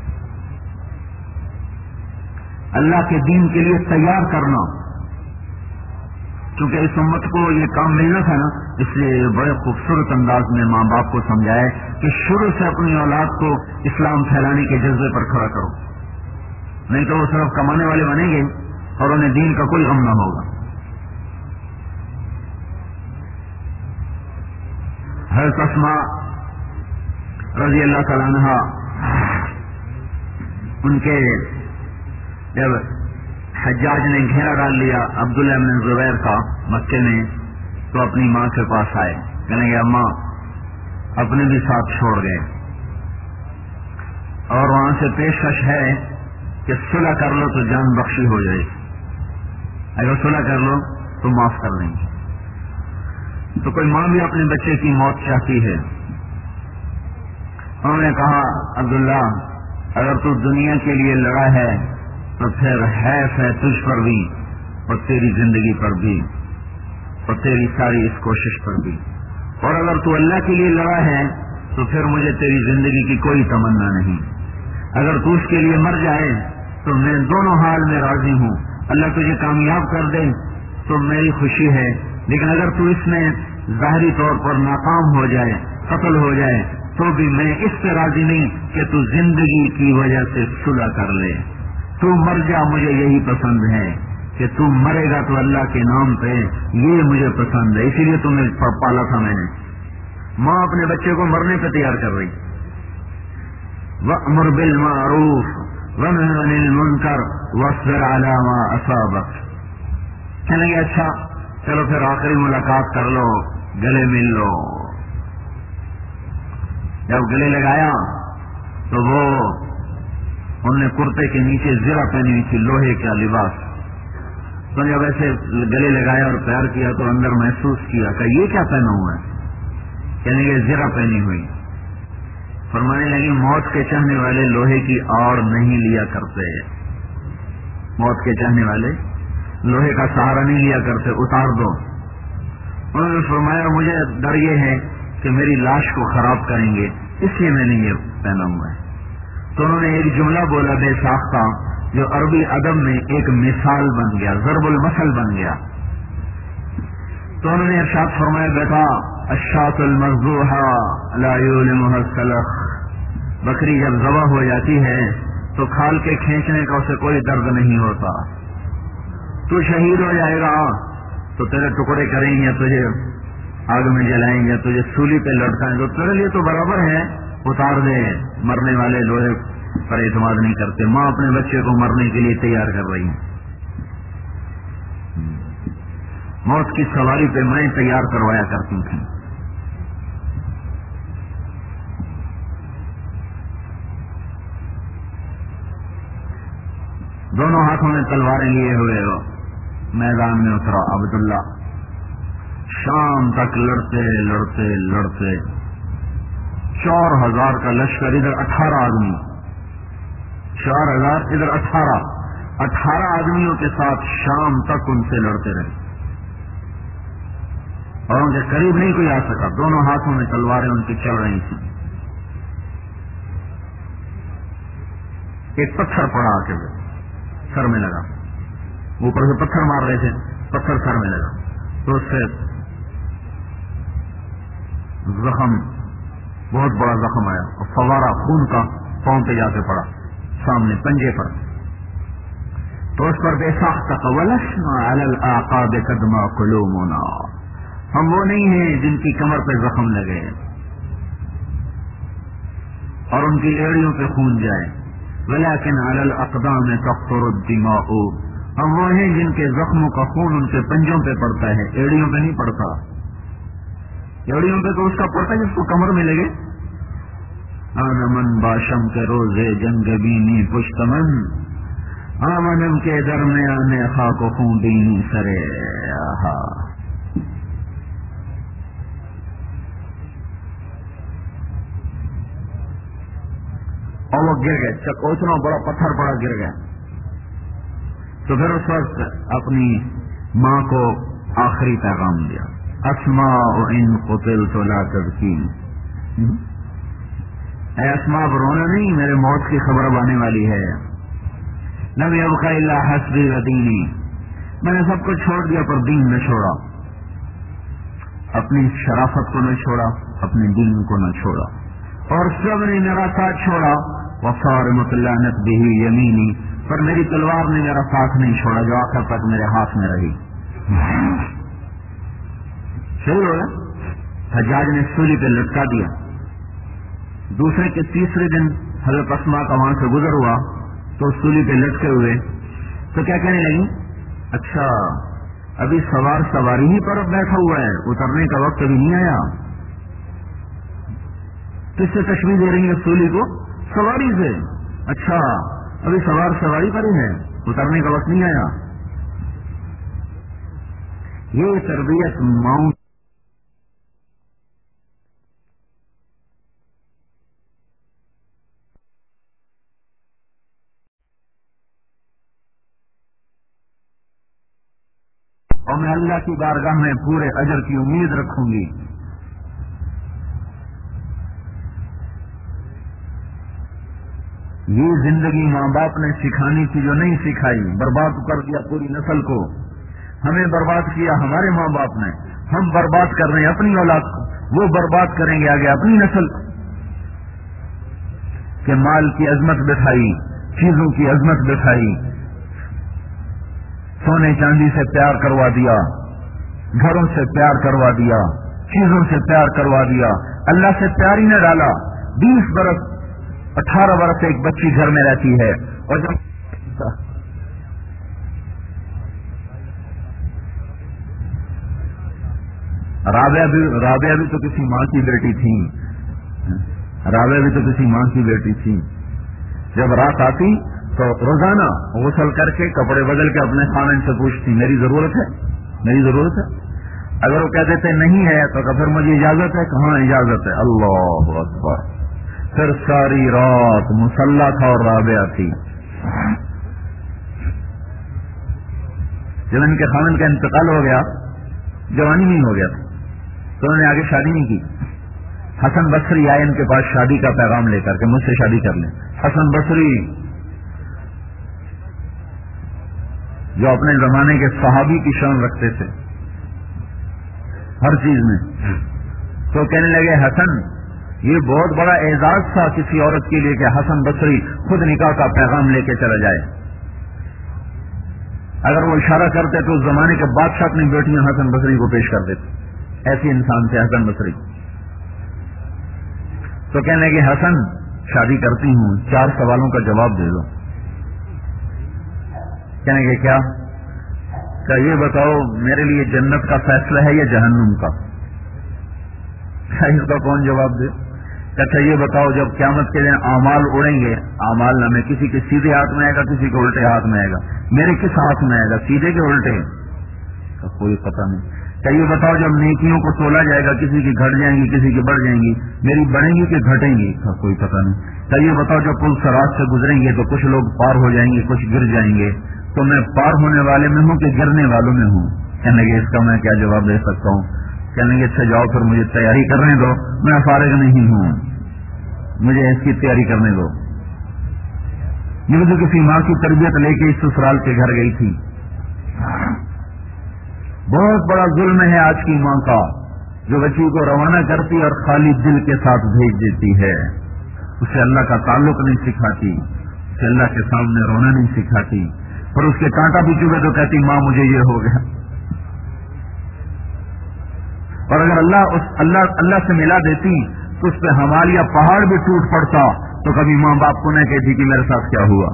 اللہ کے دین کے لیے تیار کرنا، کیونکہ اس امت کو یہ کام ملنا تھا نا، اس لیے بڑے خوبصورت انداز میں ماں باپ کو سمجھائے کہ شروع سے اپنی اولاد کو اسلام پھیلانے کے جذبے پر کھڑا کرو، نہیں تو وہ صرف کمانے والے بنیں گے اور انہیں دین کا کوئی غم نہ ہوگا۔ حضرت اسماء رضی اللہ تعالیٰ عنہ ان کے جب حجاج نے گھیرا ڈال لیا عبداللہ بن زبیر کا مکے میں تو اپنی ماں کے پاس آئے، کہنے گے اماں اپنے بھی ساتھ چھوڑ گئے، اور وہاں سے پیشکش ہے کہ صلح کر لو تو جان بخشی ہو جائے، اگر صلح کر لو تو معاف کر دیں گے۔ تو کوئی ماں بھی اپنے بچے کی موت چاہتی ہے۔ انہوں نے کہا عبداللہ اگر تو دنیا کے لیے لڑا ہے تو پھر حیف ہے تجھ پر بھی اور تیری زندگی پر بھی اور تیری ساری اس کوشش پر بھی، اور اگر تو اللہ کے لیے لڑا ہے تو پھر مجھے تیری زندگی کی کوئی تمنا نہیں، اگر تو اس کے لیے مر جائے تو میں دونوں حال میں راضی ہوں، اللہ تجھے کامیاب کر دے تو میری خوشی ہے، لیکن اگر تو اس میں ظاہری طور پر ناکام ہو جائے، قتل ہو جائے تو بھی میں اس سے راضی نہیں کہ تو زندگی کی وجہ سے صلح کر لے، تو مر جا مجھے یہی پسند ہے کہ تو مرے گا تو اللہ کے نام پہ، یہ مجھے پسند ہے، اسی لیے تمہیں پالا تھا میں نے۔ ماں اپنے بچے کو مرنے پہ تیار کر رہی، وَأْمُرْ بِالْمَعْرُوفِ وَانْهَ عَنِ الْمُنْكَرِ وَاصْبِرْ عَلَىٰ مَا أَصَابَكَ۔ کہنے لگے اچھا چلو پھر آخری ملاقات کر لو، گلے مل لو۔ جب گلے لگایا تو وہ انہوں نے کرتے کے نیچے زرہ پہنی ہوئی تھی، لوہے کا لباس، تو جب ایسے گلے لگایا اور پیار کیا تو اندر محسوس کیا کہ یہ کیا پہنا ہوا ہے، کہنے لگے زرہ پہنی ہوئی۔ فرمانے لگی موت کے چاہنے والے لوہے کی آڑ نہیں لیا کرتے، موت کے چاہنے والے لوہے کا سہارا نہیں لیا کرتے، اتار دو۔ انہوں نے فرمایا مجھے ڈر یہ ہے کہ میری لاش کو خراب کریں گے، اس لیے میں نے یہ پہنا ہوا ہے۔ تو انہوں نے ایک جملہ بولا بے ساختہ جو عربی ادب میں ایک مثال بن گیا، ضرب المثل بن گیا۔ تو انہوں نے ارشاد فرمایا بیٹا الشاۃ المذبوحہ لا یؤلمها السلخ، بکری جب ذبح ہو جاتی ہے تو کھال کے کھینچنے کا اسے کوئی درد نہیں ہوتا، تو شہید ہو جائے گا تو تیرے ٹکڑے کریں گے، تجھے آگ میں جلائیں گے، تجھے سولی پہ لٹکائیں گے، تو تیرے لیے تو برابر ہے، اتار دے۔ مرنے والے لوہے پر اعتماد نہیں کرتے۔ ماں اپنے بچے کو مرنے کے لیے تیار کر رہی ہے، موت کی سواری پہ میں تیار کروایا کرتی تھی۔ دونوں ہاتھوں میں تلواریں لیے ہوئے ہو میدان میں اترا عبداللہ، شام تک لڑتے لڑتے لڑتے چار ہزار کا لشکر، ادھر اٹھارہ آدمی، چار ہزار ادھر اٹھارہ اٹھارہ آدمیوں کے ساتھ شام تک ان سے لڑتے رہے، اور ان کے قریب نہیں کوئی آ سکا، دونوں ہاتھوں میں تلواریں ان کی چل رہی تھیں۔ ایک پتھر پڑا آ کے سر میں لگا، اوپر سے پتھر مار رہے تھے، پتھر سر میں لگا تو اس سے زخم، بہت بڑا زخم آیا اور فوارہ خون کا پاؤں پہ جا کے پڑا سامنے پنجے پر، تو اس پر بے ساختہ وَلَسْنَا عَلَى الْأَعْقَابِ قَدْ مَا قُلُوبُنَا، ہم وہ نہیں ہیں جن کی کمر پہ زخم لگے اور ان کی ایڑیوں پہ خون جائے، وَلَكِنْ عَلَى الْأَقْدَامِ تَقْطُرُ الدِّمَاءُ، ہم وہ ہیں جن کے زخموں کا خون ان کے پنجوں پہ پڑتا ہے، ایڑیوں پہ نہیں پڑتا، ایڑیوں پہ تو اس کا پڑتا ہے جس کو کمر میں لگے۔ آنمن باشم کے روزے جنگ بینی پشتمن، آمنم کے درمیان خاک و خون بینی سرے آہا۔ اور وہ گر گئے، چکوچنا بڑا پتھر پڑا گر گئے، تو پھر اس وقت اپنی ماں کو آخری پیغام دیا، اسماء ان قتلت لا تبکین، اے اسماء رونا نہیں، میرے موت کی خبر اب آنے والی ہے، لم یبق الا حسبی و دینی، میں نے سب کو چھوڑ دیا پر دین نہ چھوڑا، اپنی شرافت کو نہ چھوڑا، اپنے دین کو نہ چھوڑا، اور سب نے میرا ساتھ چھوڑا، وصارمت لعنت به یمینی، پر میری تلوار نے میرا ساتھ نہیں چھوڑا جو آخر تک میرے ہاتھ میں رہی۔ صحیح ہو گیا، حجاج نے سولی پہ لٹکا دیا. دوسرے کے تیسرے دن حضرت اسما کا وہاں سے گزر ہوا تو سولی پہ لٹکے ہوئے تو کیا کہنے لگی, اچھا ابھی سوار سواری ہی پر بیٹھا ہوا ہے, اترنے کا وقت ابھی نہیں آیا. کس سے تشبیہ دے رہی ہے سولی کو؟ سواری سے. اچھا ابھی سوار سواری پر ہی ہے, اترنے کا وقت نہیں آیا. یہ تربیت ماؤں اور میں اللہ کی بارگاہ میں پورے اجر کی امید رکھوں گی. یہ زندگی ماں باپ نے سکھانی تھی جو نہیں سکھائی, برباد کر دیا پوری نسل کو. ہمیں برباد کیا ہمارے ماں باپ نے, ہم برباد کر رہے ہیں اپنی اولاد کو, وہ برباد کریں گے آگے اپنی نسل کہ مال کی عظمت بٹھائی, چیزوں کی عظمت بٹھائی, سونے چاندی سے پیار کروا دیا, گھروں سے پیار کروا دیا, چیزوں سے پیار کروا دیا, اللہ سے پیار ہی نہ ڈالا. بیس برس اٹھارہ برس ایک بچی گھر میں رہتی ہے اور جب رابعہ بھی رابعہ بھی تو کسی ماں کی بیٹی تھی, رابعہ بھی تو کسی ماں کی بیٹی تھی. جب رات آتی تو روزانہ غسل کر کے کپڑے بدل کے اپنے خاوند سے پوچھتی میری ضرورت ہے, میری ضرورت ہے. اگر وہ کہہ دیتے نہیں ہے تو پھر مجھے اجازت ہے, کہاں اجازت ہے. اللہ اکبر. پھر ساری رات مصلح تھا اور رابعہ تھی. جب ان کے خاوند کا انتقال ہو گیا, جوانی نہیں ہو گیا تو انہوں نے آگے شادی نہیں کی. حسن بصری آئے ان کے پاس شادی کا پیغام لے کر کے مجھ سے شادی کر لیں. حسن بصری جو اپنے زمانے کے صحابی کی شان رکھتے تھے ہر چیز میں, تو کہنے لگے حسن یہ بہت بڑا اعزاز تھا کسی عورت کے لیے کہ حسن بصری خود نکاح کا پیغام لے کے چلا جائے. اگر وہ اشارہ کرتے تو اس زمانے کے بادشاہ اپنی بیٹیاں حسن بصری کو پیش کر دیتے. ایسی انسان تھے حسن بصری. تو کہنے لگے حسن شادی کرتی ہوں, چار سوالوں کا جواب دے دو. کہنے لگے کیا؟ کہ یہ بتاؤ میرے لیے جنت کا فیصلہ ہے یا جہنم کا؟ اس کا کون جواب دے؟ اچھا یہ بتاؤ جب قیامت کے دن اعمال اڑیں گے, اعمال نامے کسی کے سیدھے ہاتھ میں آئے گا, کسی کے الٹے ہاتھ میں آئے گا, میرے کس ہاتھ میں آئے گا, سیدھے کے الٹے؟ کا کوئی پتہ نہیں. کیا یہ بتاؤ جب نیکیوں کو تولا جائے گا کسی کی گھٹ جائیں گی کسی کی بڑھ جائیں گی, میری بڑھیں گی کہ گھٹیں گی؟ کا کوئی پتہ نہیں. کیا یہ بتاؤ جب پل سرات سے گزریں گے تو کچھ لوگ پار ہو جائیں گے کچھ گر جائیں گے, تو میں پار ہونے والے میں ہوں کہ گرنے والوں میں ہوں؟ کہنے لگے اس کا میں کیا جواب دے سکتا ہوں. کہنے لگے اچھا جاؤ پھر مجھے تیاری کرنے دو, میں فارغ نہیں ہوں, مجھے اس کی تیاری کرنے دو. یہ تو کسی ماں کی تربیت لے کے اس سسرال کے گھر گئی تھی. بہت بڑا ظلم ہے آج کی ماں کا جو بچی کو روانہ کرتی اور خالی دل کے ساتھ بھیج دیتی ہے. اسے اللہ کا تعلق نہیں سکھاتی, اسے اللہ کے سامنے رونا نہیں سکھاتی, اور اس کے کانٹا بھی چبھے تو کہتی ماں مجھے یہ ہو گیا. اور اگر اللہ اس اللہ اللہ سے ملا دیتی تو اس پہ ہمالیہ پہاڑ بھی ٹوٹ پڑتا تو کبھی ماں باپ کو نہ کہتی کہ میرے ساتھ کیا ہوا.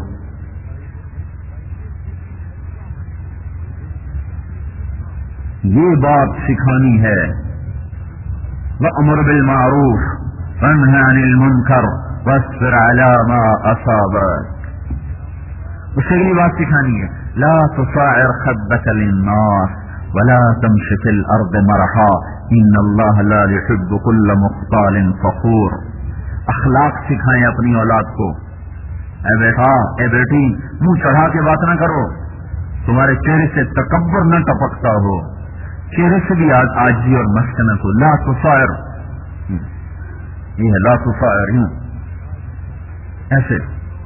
یہ بات سکھانی ہے. وَأْمُرْ بِالْمَعْرُوفِ وَانْهَ عَنِ الْمُنْكَرِ وَاصْبِرْ عَلَى مَا أَصَابَكَ. اس سے یہ بات سکھانی ہے. لا تصاعر خدك للناس ولا تمش في الارض مرحا ان اللہ لا يحب كل مختال فخور. اخلاق سکھائیں اپنی اولاد کو. اے بیٹا اے بیٹی منہ چڑھا کے بات نہ کرو, تمہارے چہرے سے تکبر نہ ٹپکتا ہو, چہرے سے بھی عاجزی اور مسکنت ہو. لا تصاعر, یہ ہے لا تصاعر. ایسے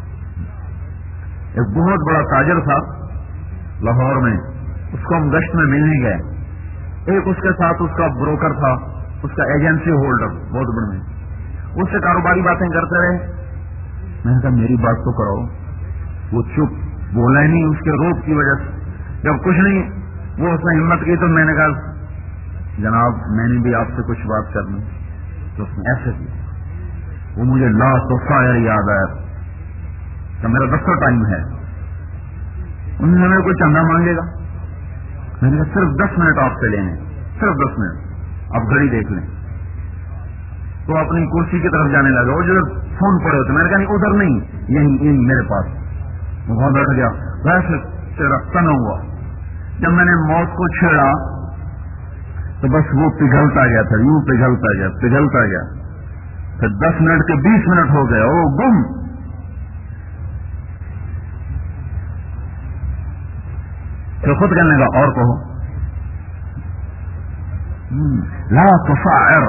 ایک بہت بڑا تاجر تھا لاہور میں, اس کو ہم گشت میں ملنے گئے. ایک اس کے ساتھ اس کا بروکر تھا, اس کا ایجنسی ہولڈر بہت بڑے میں, اس سے کاروباری باتیں کرتے رہے. میں نے کہا میری بات تو کرو. وہ چپ, بولا ہی نہیں اس کے روب کی وجہ سے. جب کچھ نہیں وہ اس نے ہمت کی تو میں نے کہا جناب میں نے بھی آپ سے کچھ بات کرنی، تو اس نے ایسے کی، وہ مجھے لا تو شاعر یاد آیا کہ میرا دفتر ٹائم ہے، انہوں نے میرے کو چندہ مانگے گا، میں نے کہا صرف دس منٹ آپ سے لینے، صرف دس منٹ، آپ گھڑی دیکھ لیں۔ تو اپنی کرسی کی طرف جانے لگا، وہ جو فون پڑے ہوتے، میں نے کہا نہیں ادھر نہیں، یہی یہی میرے پاس، وہ وہاں بیٹھ گیا، ویسے تیرا تن ہوا۔ جب میں نے موت کو چھیڑا تو بس وہ پگھلتا گیا تھا، یوں پگھلتا گیا پگھلتا گیا، پھر دس منٹ کے بیس منٹ ہو گئے، او گم۔ پھر خود کہنے لگا اور کہو، لا تصعر،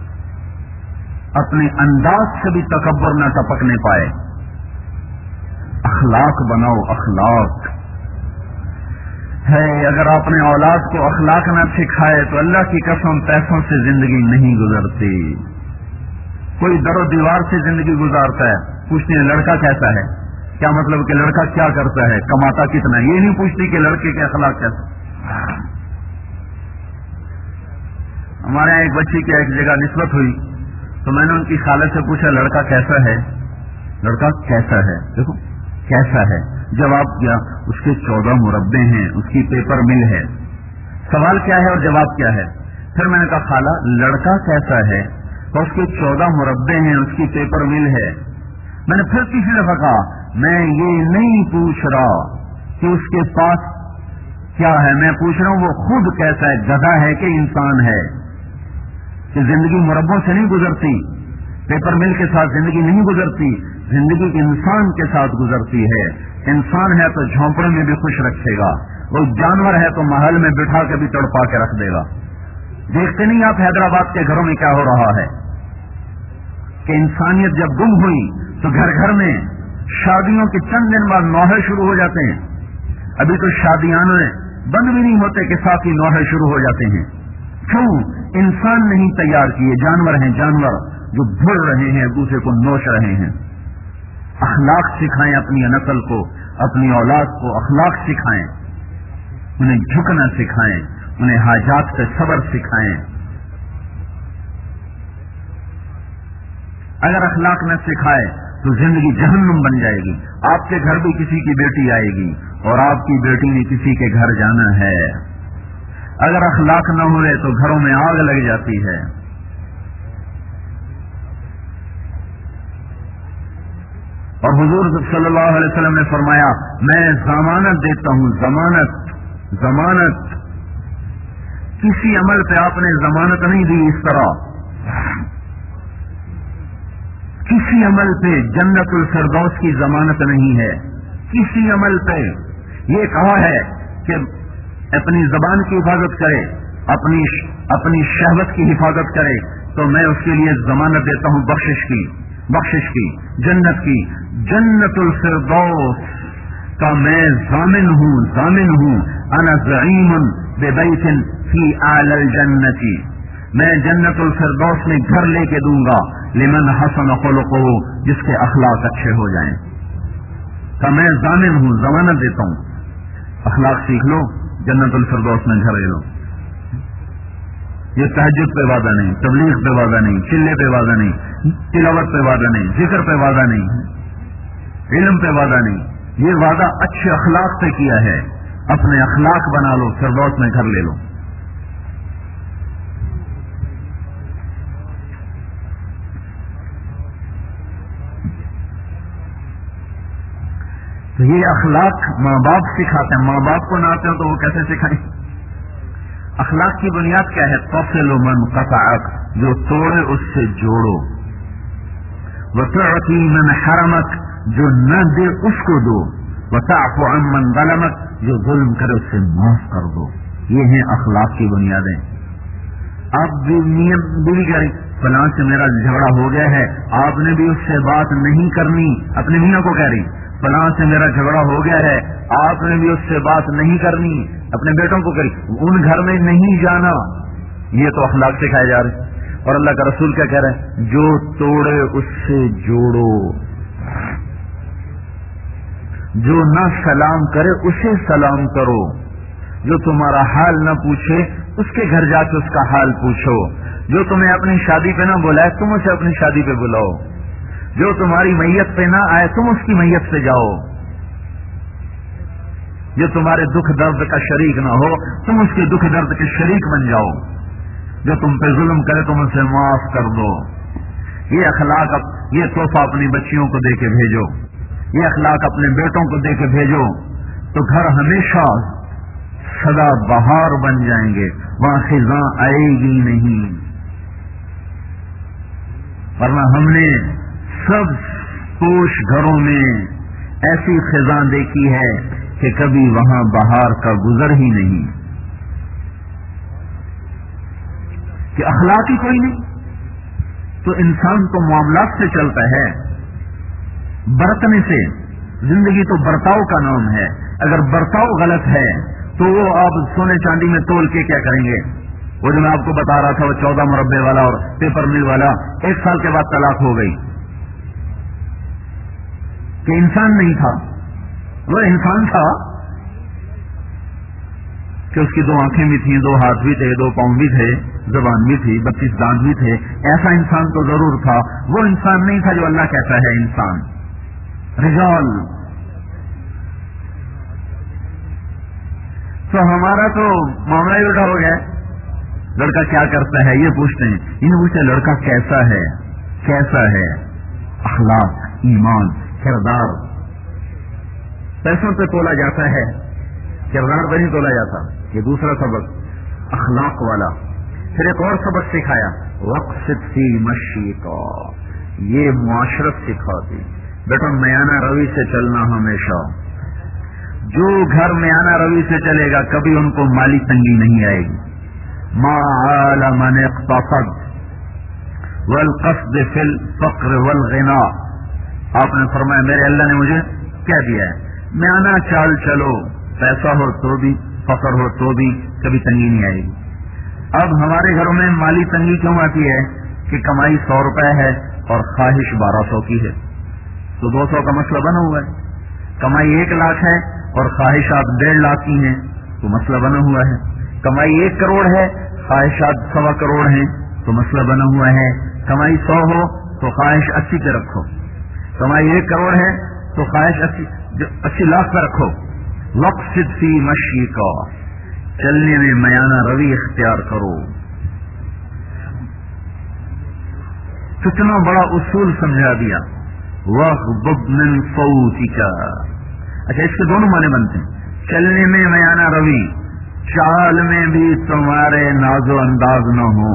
اپنے انداز سے بھی تکبر نہ ٹپکنے پائے، اخلاق بناؤ، اخلاق ہے۔ اگر آپ نے اولاد کو اخلاق نہ سکھائے تو اللہ کی قسم پیسوں سے زندگی نہیں گزرتی۔ کوئی در و دیوار سے زندگی گزارتا ہے، پوچھتے ہیں لڑکا کیسا ہے، کیا مطلب کہ لڑکا کیا کرتا ہے، کماتا کتنا، یہ نہیں پوچھتی کہ لڑکے کے اخلاق کیسا۔ ہمارے یہاں ایک بچی کی ایک جگہ نسبت ہوئی تو میں نے ان کی خالہ سے پوچھا لڑکا کیسا ہے، لڑکا کیسا ہے، دیکھو کیسا ہے، جواب کیا اس کے چودہ مربع ہیں، اس کی پیپر مل ہے۔ سوال کیا ہے اور جواب کیا ہے؟ پھر میں نے کہا خالہ لڑکا کیسا ہے، تو اس کے چودہ مربع ہیں، اس کی پیپر مل ہے۔ میں نے پھر تیسری دفعہ کہا میں یہ نہیں پوچھ رہا کہ اس کے پاس کیا ہے، میں پوچھ رہا ہوں وہ خود کیسا ہے، گدھا ہے کہ انسان ہے، کہ زندگی مربوں سے نہیں گزرتی، پیپر مل کے ساتھ زندگی نہیں گزرتی، زندگی انسان کے ساتھ گزرتی ہے۔ انسان ہے تو جھونپڑے میں بھی خوش رکھے گا، وہ جانور ہے تو محل میں بٹھا کے بھی تڑپا کے رکھ دے گا۔ دیکھتے نہیں آپ حیدرآباد کے گھروں میں کیا ہو رہا ہے کہ انسانیت جب گم ہوئی تو گھر گھر میں شادیوں کے چند دن بعد نوحے شروع ہو جاتے ہیں، ابھی تو شادیاں بند بھی نہیں ہوتے کہ ساتھ ہی نوحے شروع ہو جاتے ہیں۔ کیوں؟ انسان نہیں تیار کیے، جانور ہیں، جانور جو بھر رہے ہیں، ایک دوسرے کو نوچ رہے ہیں۔ اخلاق سکھائیں اپنی نسل کو، اپنی اولاد کو اخلاق سکھائیں، انہیں جھکنا سکھائیں، انہیں حاجات سے صبر سکھائیں۔ اگر اخلاق نہ سکھائے تو زندگی جہنم بن جائے گی۔ آپ کے گھر بھی کسی کی بیٹی آئے گی اور آپ کی بیٹی نے کسی کے گھر جانا ہے۔ اگر اخلاق نہ ہوئے تو گھروں میں آگ لگ جاتی ہے۔ اور حضور صلی اللہ علیہ وسلم نے فرمایا میں ضمانت دیتا ہوں، ضمانت ضمانت کسی عمل پہ آپ نے ضمانت نہیں دی، اس طرح کسی عمل پہ جنت الفردوس کی ضمانت نہیں ہے۔ کسی عمل پہ یہ کہا ہے کہ اپنی زبان کی حفاظت کرے، اپنی اپنی شہوت کی حفاظت کرے، تو میں اس کے لیے ضمانت دیتا ہوں بخشش کی، بخشش کی، جنت کی۔ جنت الفردوس کا میں ضامن ہوں، ضامن ہوں۔ انا زعیم ببیت فی اعلی الجنت، میں جنت الفردوس میں گھر لے کے دوں گا لمن حسن خلقہ، جس کے اخلاق اچھے ہو جائیں۔ کہ میں ضامن ہوں، ضمانت دیتا ہوں، اخلاق سیکھ لو، جنت الفردوس میں گھر لے لو۔ یہ تہجد پہ وعدہ نہیں، تبلیغ پہ وعدہ نہیں، چلے پہ وعدہ نہیں، تلاوت پہ وعدہ نہیں، ذکر پہ وعدہ نہیں، علم پہ وعدہ نہیں، یہ وعدہ اچھے اخلاق پہ کیا ہے۔ اپنے اخلاق بنا لو، فردوس میں گھر لے لو۔ تو یہ اخلاق ماں باپ سکھاتے ہیں، ماں باپ کو نہ آتے ہیں تو وہ کیسے سکھائیں؟ اخلاق کی بنیاد کیا ہے؟ تصل من قطعک، جو توڑے اس سے جوڑو، وتعطی من حرمک، جو نہ دے اس کو دو، وتعفو عن من ظلمک، جو ظلم کرے اس سے معاف کر دو۔ یہ ہیں اخلاق کی بنیادیں۔ آپ بھی نیت بھی کریں فلاں سے میرا جھگڑا ہو گیا ہے، آپ نے بھی اس سے بات نہیں کرنی، اپنے میاں کو کہہ رہی فلاں سے میرا جھگڑا ہو گیا ہے، آپ نے بھی اس سے بات نہیں کرنی، اپنے بیٹوں کو کری ان گھر میں نہیں جانا۔ یہ تو اخلاق سکھائے جا رہے۔ اور اللہ کا رسول کیا کہہ رہے ہیں؟ جو توڑے اس سے جوڑو، جو نہ سلام کرے اسے سلام کرو، جو تمہارا حال نہ پوچھے اس کے گھر جا کے اس کا حال پوچھو. جو تمہیں اپنی شادی پہ نہ بلائے تم اسے اپنی شادی پہ بلاؤ. جو تمہاری میت پہ نہ آئے تم اس کی میت پہ جاؤ. جو تمہارے دکھ درد کا شریک نہ ہو تم اس کے دکھ درد کے شریک بن جاؤ. جو تم پہ ظلم کرے تم اسے معاف کر دو. یہ اخلاق یہ تحفہ اپنی بچیوں کو دے کے بھیجو. یہ اخلاق اپنے بیٹوں کو دے کے بھیجو تو گھر ہمیشہ سدا بہار بن جائیں گے. وہاں خزاں آئے گی نہیں. ورنہ ہم نے سب پوش گھروں میں ایسی خزاں دیکھی ہے کہ کبھی وہاں بہار کا گزر ہی نہیں. کہ اخلاق ہی کوئی نہیں تو انسان تو معاملات سے چلتا ہے. برتنے سے زندگی تو برتاؤ کا نام ہے. اگر برتاؤ غلط ہے تو وہ آپ سونے چاندی میں تول کے کیا کریں گے؟ وہ جو میں آپ کو بتا رہا تھا وہ چودہ مربے والا اور پیپر مل والا ایک سال کے بعد طلاق ہو گئی. کہ انسان نہیں تھا. وہ انسان تھا کہ اس کی دو آنکھیں بھی تھیں, دو ہاتھ بھی تھے, دو پاؤں بھی تھے, زبان بھی تھی, بتیس دانت بھی تھے. ایسا انسان تو ضرور تھا. وہ انسان نہیں تھا جو اللہ کہتا ہے انسان. رجال. تو ہمارا تو معاملہ ہی الٹا ہو گیا. لڑکا کیا کرتا ہے یہ پوچھتے ہیں. انہیں پوچھتے لڑکا کیسا ہے, کیسا ہے, اخلاق, ایمان, کردار. پیسوں پہ تولا جاتا ہے, کردار پہ نہیں تولا جاتا. یہ دوسرا سبق اخلاق والا. پھر ایک اور سبق سکھایا وقصد فی مشیک. یہ معاشرت سکھاتی بیٹا میانہ روی سے چلنا ہمیشہ. جو گھر میانہ روی سے چلے گا کبھی ان کو مالی تنگی نہیں آئے گی. ما عال من اقتصد والقصد فی الفقر والغنا. آپ نے فرمایا میرے اللہ نے مجھے کیا دیا ہے, میانہ چال چلو, پیسہ ہو تو بھی, فقر ہو تو بھی, کبھی تنگی نہیں آئے گی. اب ہمارے گھروں میں مالی تنگی کیوں آتی ہے کہ کمائی سو روپے ہے اور خواہش بارہ سو کی ہے تو دو سو کا مسئلہ بنا ہوا ہے. کمائی ایک لاکھ ہے اور خواہشات ڈیڑھ لاکھ کی ہیں تو مسئلہ بنا ہوا ہے. کمائی ایک کروڑ ہے, خواہشات سوا کروڑ ہیں تو مسئلہ بنا ہوا ہے. کمائی سو ہو تو خواہش اسی پہ رکھو. کمائی ایک کروڑ ہے تو خواہش اسی اسی لاکھ پہ رکھو. وقصد فی مشیک. چلنے میں میانہ روی اختیار کرو. کتنا بڑا اصول سمجھا دیا. وغضب من صوتک. اچھا اس کے دونوں معنی بنتے ہیں. چلنے میں میانہ روی, چال میں بھی تمہارے ناز و انداز نہ ہو,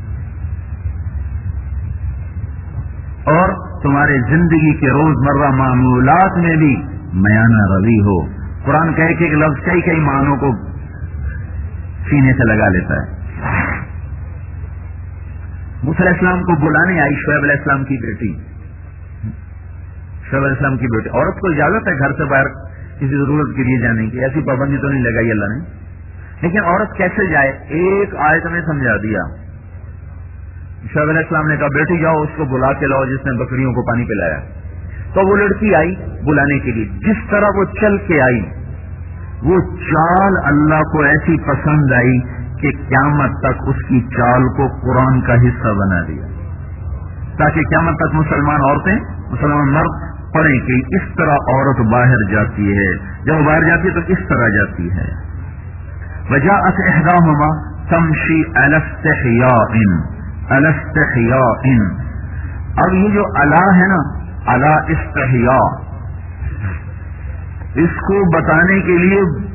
اور تمہارے زندگی کے روزمرہ معمولات میں بھی میانہ روی ہو. قرآن کہے کہ ایک لفظ کئی کئی معنوں کو سینے سے لگا لیتا ہے. موسیٰ علیہ السلام کو بلانے آئی شعیب علیہ السلام کی بیٹی. شعیب علیہ السلام کی بیٹی. عورت کو اجازت ہے گھر سے باہر کسی ضرورت کے لیے جانے کی, ایسی پابندی تو نہیں لگائی اللہ نے, لیکن عورت کیسے جائے ایک آیت میں سمجھا دیا. شعیب علیہ السلام نے کہا بیٹی جاؤ اس کو بلا کے لاؤ جس نے بکریوں کو پانی پلایا. تو وہ لڑکی آئی بلانے کے لیے. جس طرح وہ چل کے آئی وہ چال اللہ کو ایسی پسند آئی کہ قیامت تک اس کی چال کو قرآن کا حصہ بنا دیا, تاکہ قیامت تک مسلمان عورتیں مسلمان مرد پڑھیں کہ اس طرح عورت باہر جاتی ہے. جب وہ باہر جاتی ہے تو اس طرح جاتی ہے. وجاءت احداهما تمشي على استحياء على استحياء. اب یہ جو الا ہے نا, الا استحیاء, اس کو بتانے کے لیے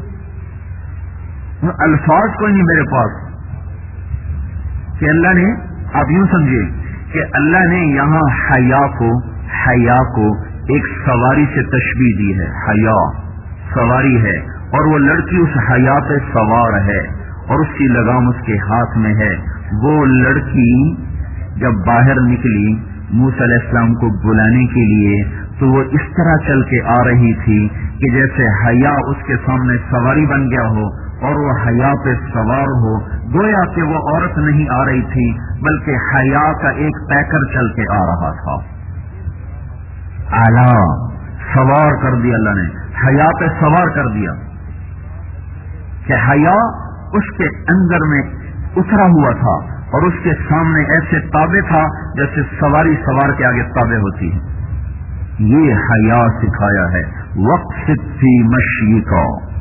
الفاظ کوئی نہیں میرے پاس کہ اللہ نے, آپ یوں سمجھے کہ اللہ نے یہاں حیا کو حیا کو ایک سواری سے تشبیہ دی ہے. حیا سواری ہے اور وہ لڑکی اس حیا پہ سوار ہے اور اس کی لگام اس کے ہاتھ میں ہے. وہ لڑکی جب باہر نکلی موسیٰ علیہ السلام کو بلانے کے لیے تو وہ اس طرح چل کے آ رہی تھی کہ جیسے حیا اس کے سامنے سواری بن گیا ہو اور وہ حیا پہ سوار ہو. گویا کہ وہ عورت نہیں آ رہی تھی بلکہ حیا کا ایک پیکر چل کے آ رہا تھا. اعلیٰ سوار کر دیا اللہ نے, حیا پہ سوار کر دیا کہ حیا اس کے اندر میں اترا ہوا تھا اور اس کے سامنے ایسے تابع تھا جیسے سواری سوار کے آگے تابع ہوتی ہے. یہ حیا سکھایا ہے. وقصد فی مشیک،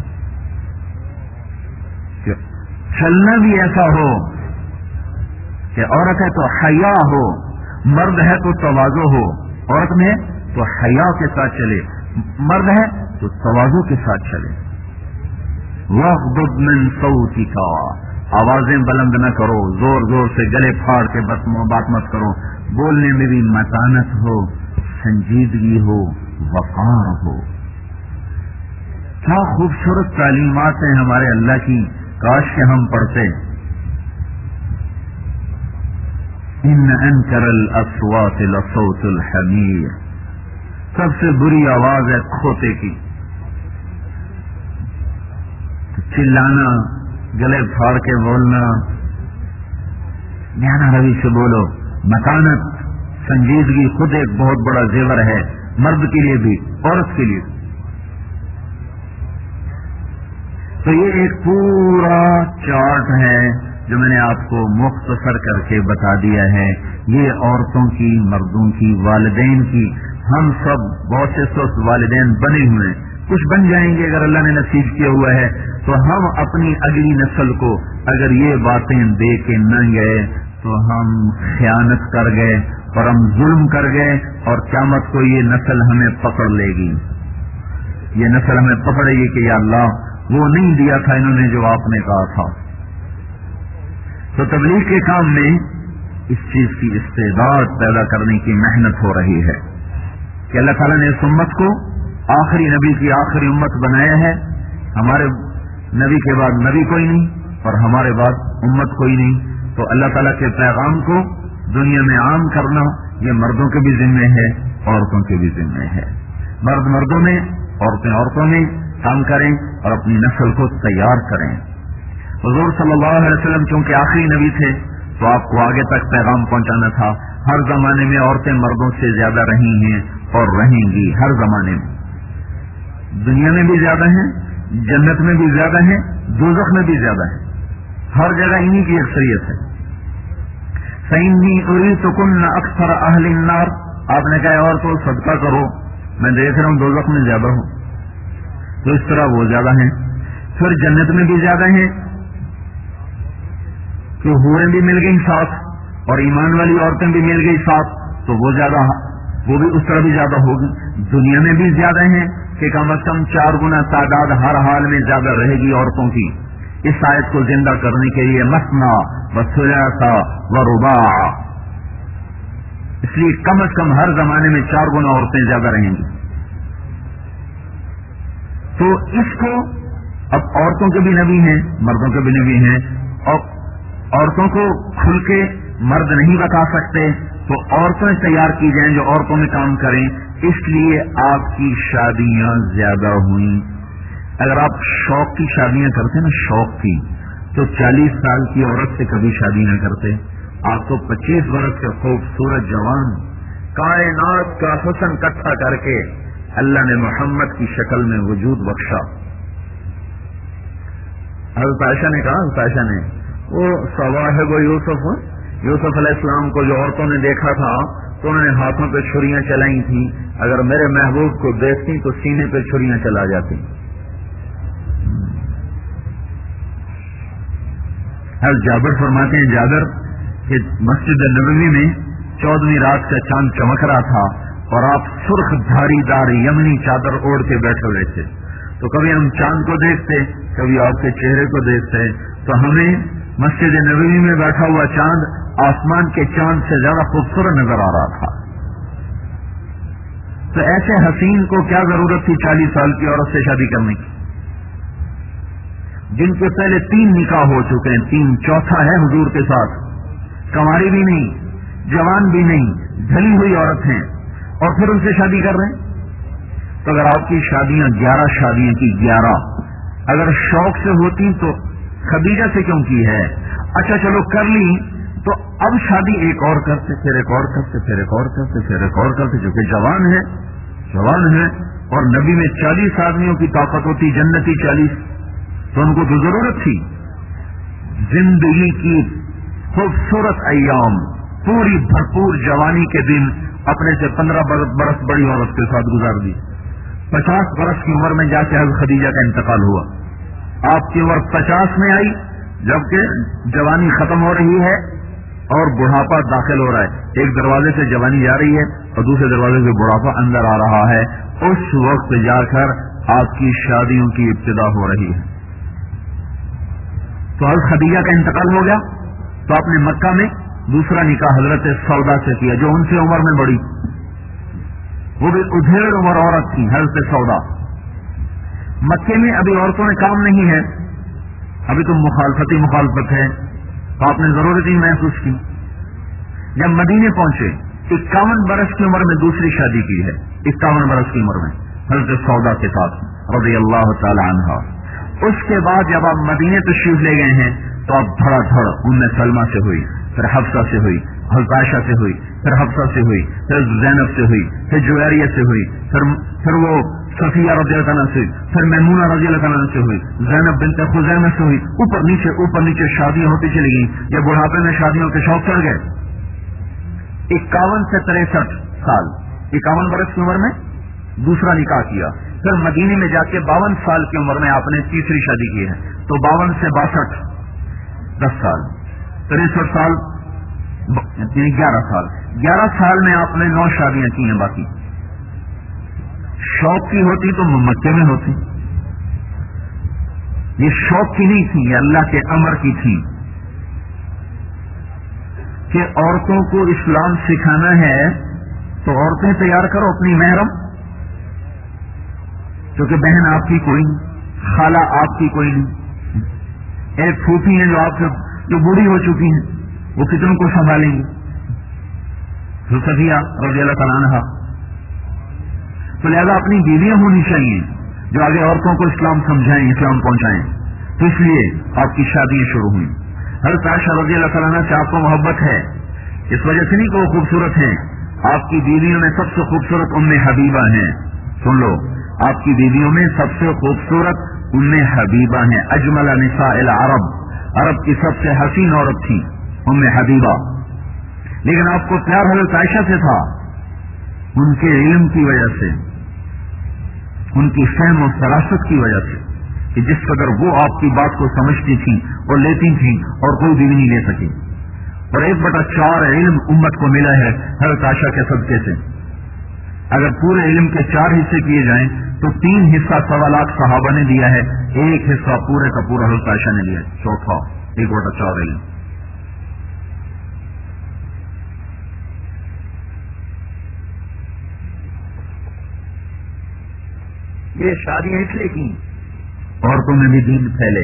چلنا بھی ایسا ہو کہ عورت ہے تو حیا ہو، مرد ہے تو تواضع ہو. عورت میں تو حیا کے ساتھ چلے، مرد ہے تو تواضع کے ساتھ چلے. وَاغْضُضْ مِنْ صَوْتِكَ، آوازیں بلند نہ کرو، زور زور سے گلے پھاڑ کے بات مت کرو. بولنے میں بھی متانت ہو، سنجیدگی ہو، وقار ہو. کیا خوبصورت تعلیمات ہیں ہمارے اللہ کی، کاش کہ ہم پڑھتے. ان انکر الاصوات لصوت الحمیر، سب سے بری آواز ہے کھوتے کی. چلانا، گلے پھاڑ کے بولنا، میانہ روی سے بولو. مکانت، سنجیدگی خود ایک بہت بڑا زیور ہے، مرد کے لیے بھی، عورت کے لیے. تو یہ ایک پورا چارٹ ہے جو میں نے آپ کو مختصر کر کے بتا دیا ہے. یہ عورتوں کی، مردوں کی، والدین کی. ہم سب بہت سے سست والدین بنے ہوئے ہیں، کچھ بن جائیں گے اگر اللہ نے نصیب کیا ہوا ہے. تو ہم اپنی اگلی نسل کو اگر یہ باتیں دے کے نہ گئے تو ہم خیانت کر گئے اور ہم ظلم کر گئے، اور قیامت کو یہ نسل ہمیں پکڑ لے گی. یہ نسل ہمیں پکڑے گی کہ یا اللہ وہ نہیں دیا تھا انہوں نے جو آپ نے کہا تھا. تو تبلیغ کے کام میں اس چیز کی استعداد پیدا کرنے کی محنت ہو رہی ہے کہ اللہ تعالیٰ نے اس امت کو آخری نبی کی آخری امت بنایا ہے. ہمارے نبی کے بعد نبی کوئی نہیں اور ہمارے بعد امت کوئی نہیں. تو اللہ تعالیٰ کے پیغام کو دنیا میں عام کرنا یہ مردوں کے بھی ذمہ ہے، عورتوں کے بھی ذمہ ہے. مرد مردوں میں، عورتیں عورتوں میں کام کریں اور اپنی نسل کو تیار کریں. حضور صلی اللہ علیہ وسلم چونکہ آخری نبی تھے تو آپ کو آگے تک پیغام پہنچانا تھا. ہر زمانے میں عورتیں مردوں سے زیادہ رہی ہیں اور رہیں گی. ہر زمانے میں، دنیا میں بھی زیادہ ہیں، جنت میں بھی زیادہ ہیں، دوزخ میں بھی زیادہ ہیں. ہر جگہ انہی کی اکثریت ہے. فإنی أُرِيتُكُنَّ أَكْثَرَ أَهْلِ النَّارِ، آپ نے کہا اور تو صدقہ کرو، میں دیکھ رہا ہوں دوزخ میں زیادہ ہوں. تو اس طرح وہ زیادہ ہیں. پھر جنت میں بھی زیادہ ہیں کہ حوریں بھی مل گئی ساتھ اور ایمان والی عورتیں بھی مل گئی ساتھ، تو وہ زیادہ، وہ بھی اس طرح بھی زیادہ ہوگی. دنیا میں بھی زیادہ ہیں کہ کم از کم چار گنا تعداد ہر حال میں زیادہ رہے گی عورتوں کی. اس آیت کو زندہ کرنے کے لیے مثنا و ثلاث و رباع، اس لیے کم از کم ہر زمانے میں چار گنا عورتیں زیادہ رہیں گی. تو اس کو اب عورتوں کے بھی نبی ہیں، مردوں کے بھی نبی ہیں، اور عورتوں کو کھل کے مرد نہیں بتا سکتے تو عورتیں تیار کی جائیں جو عورتوں میں کام کریں. اس لیے آپ کی شادیاں زیادہ ہوئیں. اگر آپ شوق کی شادیاں کرتے نا، شوق کی، تو چالیس سال کی عورت سے کبھی شادی نہ کرتے. آپ کو پچیس برس کے خوبصورت جوان کائنات کا حسن اکٹھا کر کے اللہ نے محمد کی شکل میں وجود بخشا. حضرت عائشہ نے کہا، حضرت عائشہ نے وہ صواحب و یوسف یوسف علیہ السلام کو جو عورتوں نے دیکھا تھا تو انہوں نے ہاتھوں پہ چھریاں چلائی تھیں، اگر میرے محبوب کو دیکھتی تو سینے پہ چھریاں چلا جاتی. حضرت جابر فرماتے ہیں، جابر کہ مسجد نبوی میں چودہویں رات کا چاند چمک رہا تھا اور آپ سرخ دھاری دار یمنی چادر اوڑھ کے بیٹھے ہوئے تھے. تو کبھی ہم چاند کو دیکھتے، کبھی آپ کے چہرے کو دیکھتے، تو ہمیں مسجد نبوی میں بیٹھا ہوا چاند آسمان کے چاند سے زیادہ خوبصورت نظر آ رہا تھا. تو ایسے حسین کو کیا ضرورت تھی چالیس سال کی عورت سے شادی کرنے کی، جن کے پہلے تین نکاح ہو چکے ہیں، تین چوتھا ہے حضور کے ساتھ، کنواری بھی نہیں، جوان بھی نہیں، ڈھلی ہوئی عورت ہیں، اور پھر ان سے شادی کر رہے ہیں. تو اگر آپ کی شادیاں گیارہ شادیاں کی گیارہ اگر شوق سے ہوتی تو خدیجہ سے کیوں کی ہے؟ اچھا چلو کر لی تو اب شادی ایک اور کرتے، پھر ایک اور کرتے، پھر ایک اور کرتے، پھر ایک اور کرتے، جو کہ جوان ہے جوان ہے اور نبی میں چالیس آدمیوں کی طاقت ہوتی، جنتی چالیس، تو ان کو تو ضرورت تھی. زندگی کی خوبصورت ایام، پوری بھرپور جوانی کے دن اپنے سے پندرہ برس بڑی عورت کے ساتھ گزار دی. پچاس برس کی عمر میں جا کے حضرت خدیجہ کا انتقال ہوا. آپ کی عمر پچاس میں آئی جبکہ جوانی ختم ہو رہی ہے اور بڑھاپا داخل ہو رہا ہے. ایک دروازے سے جوانی جا رہی ہے اور دوسرے دروازے سے بڑھاپا اندر آ رہا ہے. اس وقت جا کر آپ کی شادیوں کی ابتدا ہو رہی ہے. تو حضرت خدیجہ کا انتقال ہو گیا تو آپ نے مکہ میں دوسرا نکاح حضرت سودا سے کیا جو ان سے عمر میں بڑی، وہ بھی ادھیڑ عمر عورت تھی حضرت سودا. مکے میں ابھی عورتوں میں کام نہیں ہے، ابھی تو مخالفتی مخالفت ہے، تو آپ نے ضرورت ہی محسوس کی. جب مدینے پہنچے اکاون برس کی عمر میں دوسری شادی کی ہے، اکاون برس کی عمر میں حضرت سودا کے ساتھ رضی اللہ تعالی عنہا. اس کے بعد جب آپ مدینے تشریف لے گئے ہیں تو آپ دھڑا دھڑ ام سلمہ سے ہوئی، پھر حفصہ سے ہوئی، حضرت عائشہ سے ہوئی، پھر حفصہ سے ہوئی، پھر زینب سے ہوئی، پھر جویریہ سے ہوئی، پھر پھر وہ صفیہ رضی اللہ عنہ سے، پھر میمونہ رضی اللہ عنہ سے ہوئی، زینب بنت خزیمہ سے ہوئی. اوپر نیچے اوپر نیچے شادیاں ہوتی چلی گئیں. یہ بڑھاپے میں شادیوں کے شوق چڑھ گئے. اکاون سے تریسٹھ سال، اکاون برس کی عمر میں دوسرا نکاح کیا. پھر مدینے میں جا کے باون سال کی عمر میں آپ نے تیسری شادی کی ہے. تو باون سے باسٹھ دس سال، تریسٹھ سال یعنی گیارہ سال گیارہ سال میں آپ نے نو شادیاں کی ہیں. باقی شوق کی ہوتی تو مکے میں ہوتی. یہ شوق کی نہیں تھی، یہ اللہ کے امر کی تھی کہ عورتوں کو اسلام سکھانا ہے تو عورتیں تیار کرو اپنی محرم، کیونکہ بہن آپ کی کوئی نہیں، خالہ آپ کی کوئی نہیں، ایک پھوپھی ہیں جو آپ سے جو بوڑھی ہو چکی ہیں، وہ کتنوں کو سنبھالیں گی. صفیہ رضی اللہ تعالیٰ عنہا. تو لہذا اپنی بیویاں ہونی چاہیے جو آگے عورتوں کو اسلام سمجھائیں، اسلام پہنچائیں. تو اس لیے آپ کی شادیاں شروع ہوئیں. حضرت عائشہ رضی اللہ تعالیٰ عنہ سے آپ کو محبت ہے، اس وجہ سے نہیں کہ وہ خوبصورت ہیں. آپ کی بیویوں میں سب سے خوبصورت ام حبیبہ ہیں. سن لو، آپ کی بیویوں میں سب سے خوبصورت ام حبیبہ ہیں. اجمل نساء العرب، عرب کی سب سے حسین عورت تھی ام حبیبہ. لیکن آپ کو پیار حضرت عائشہ سے تھا، ان کے علم کی وجہ سے، ان کی فہم و فراست کی وجہ سے کہ جس قدر وہ آپ کی بات کو سمجھتی تھی اور لیتی تھی اور کوئی بھی نہیں لے سکی. اور ایک بٹا چار علم امت کو ملا ہے حضرت عائشہ کے صدقے سے. اگر پورے علم کے چار حصے کیے جائیں تو تین حصہ سوا لاکھ صحابہ نے دیا ہے، ایک حصہ پورے کا پورا حضرت عائشہ نے لیا، چوتھا ایک بٹا چار علم. یہ شادیاں اس لیے کی عورتوں میں بھی دین پھیلے،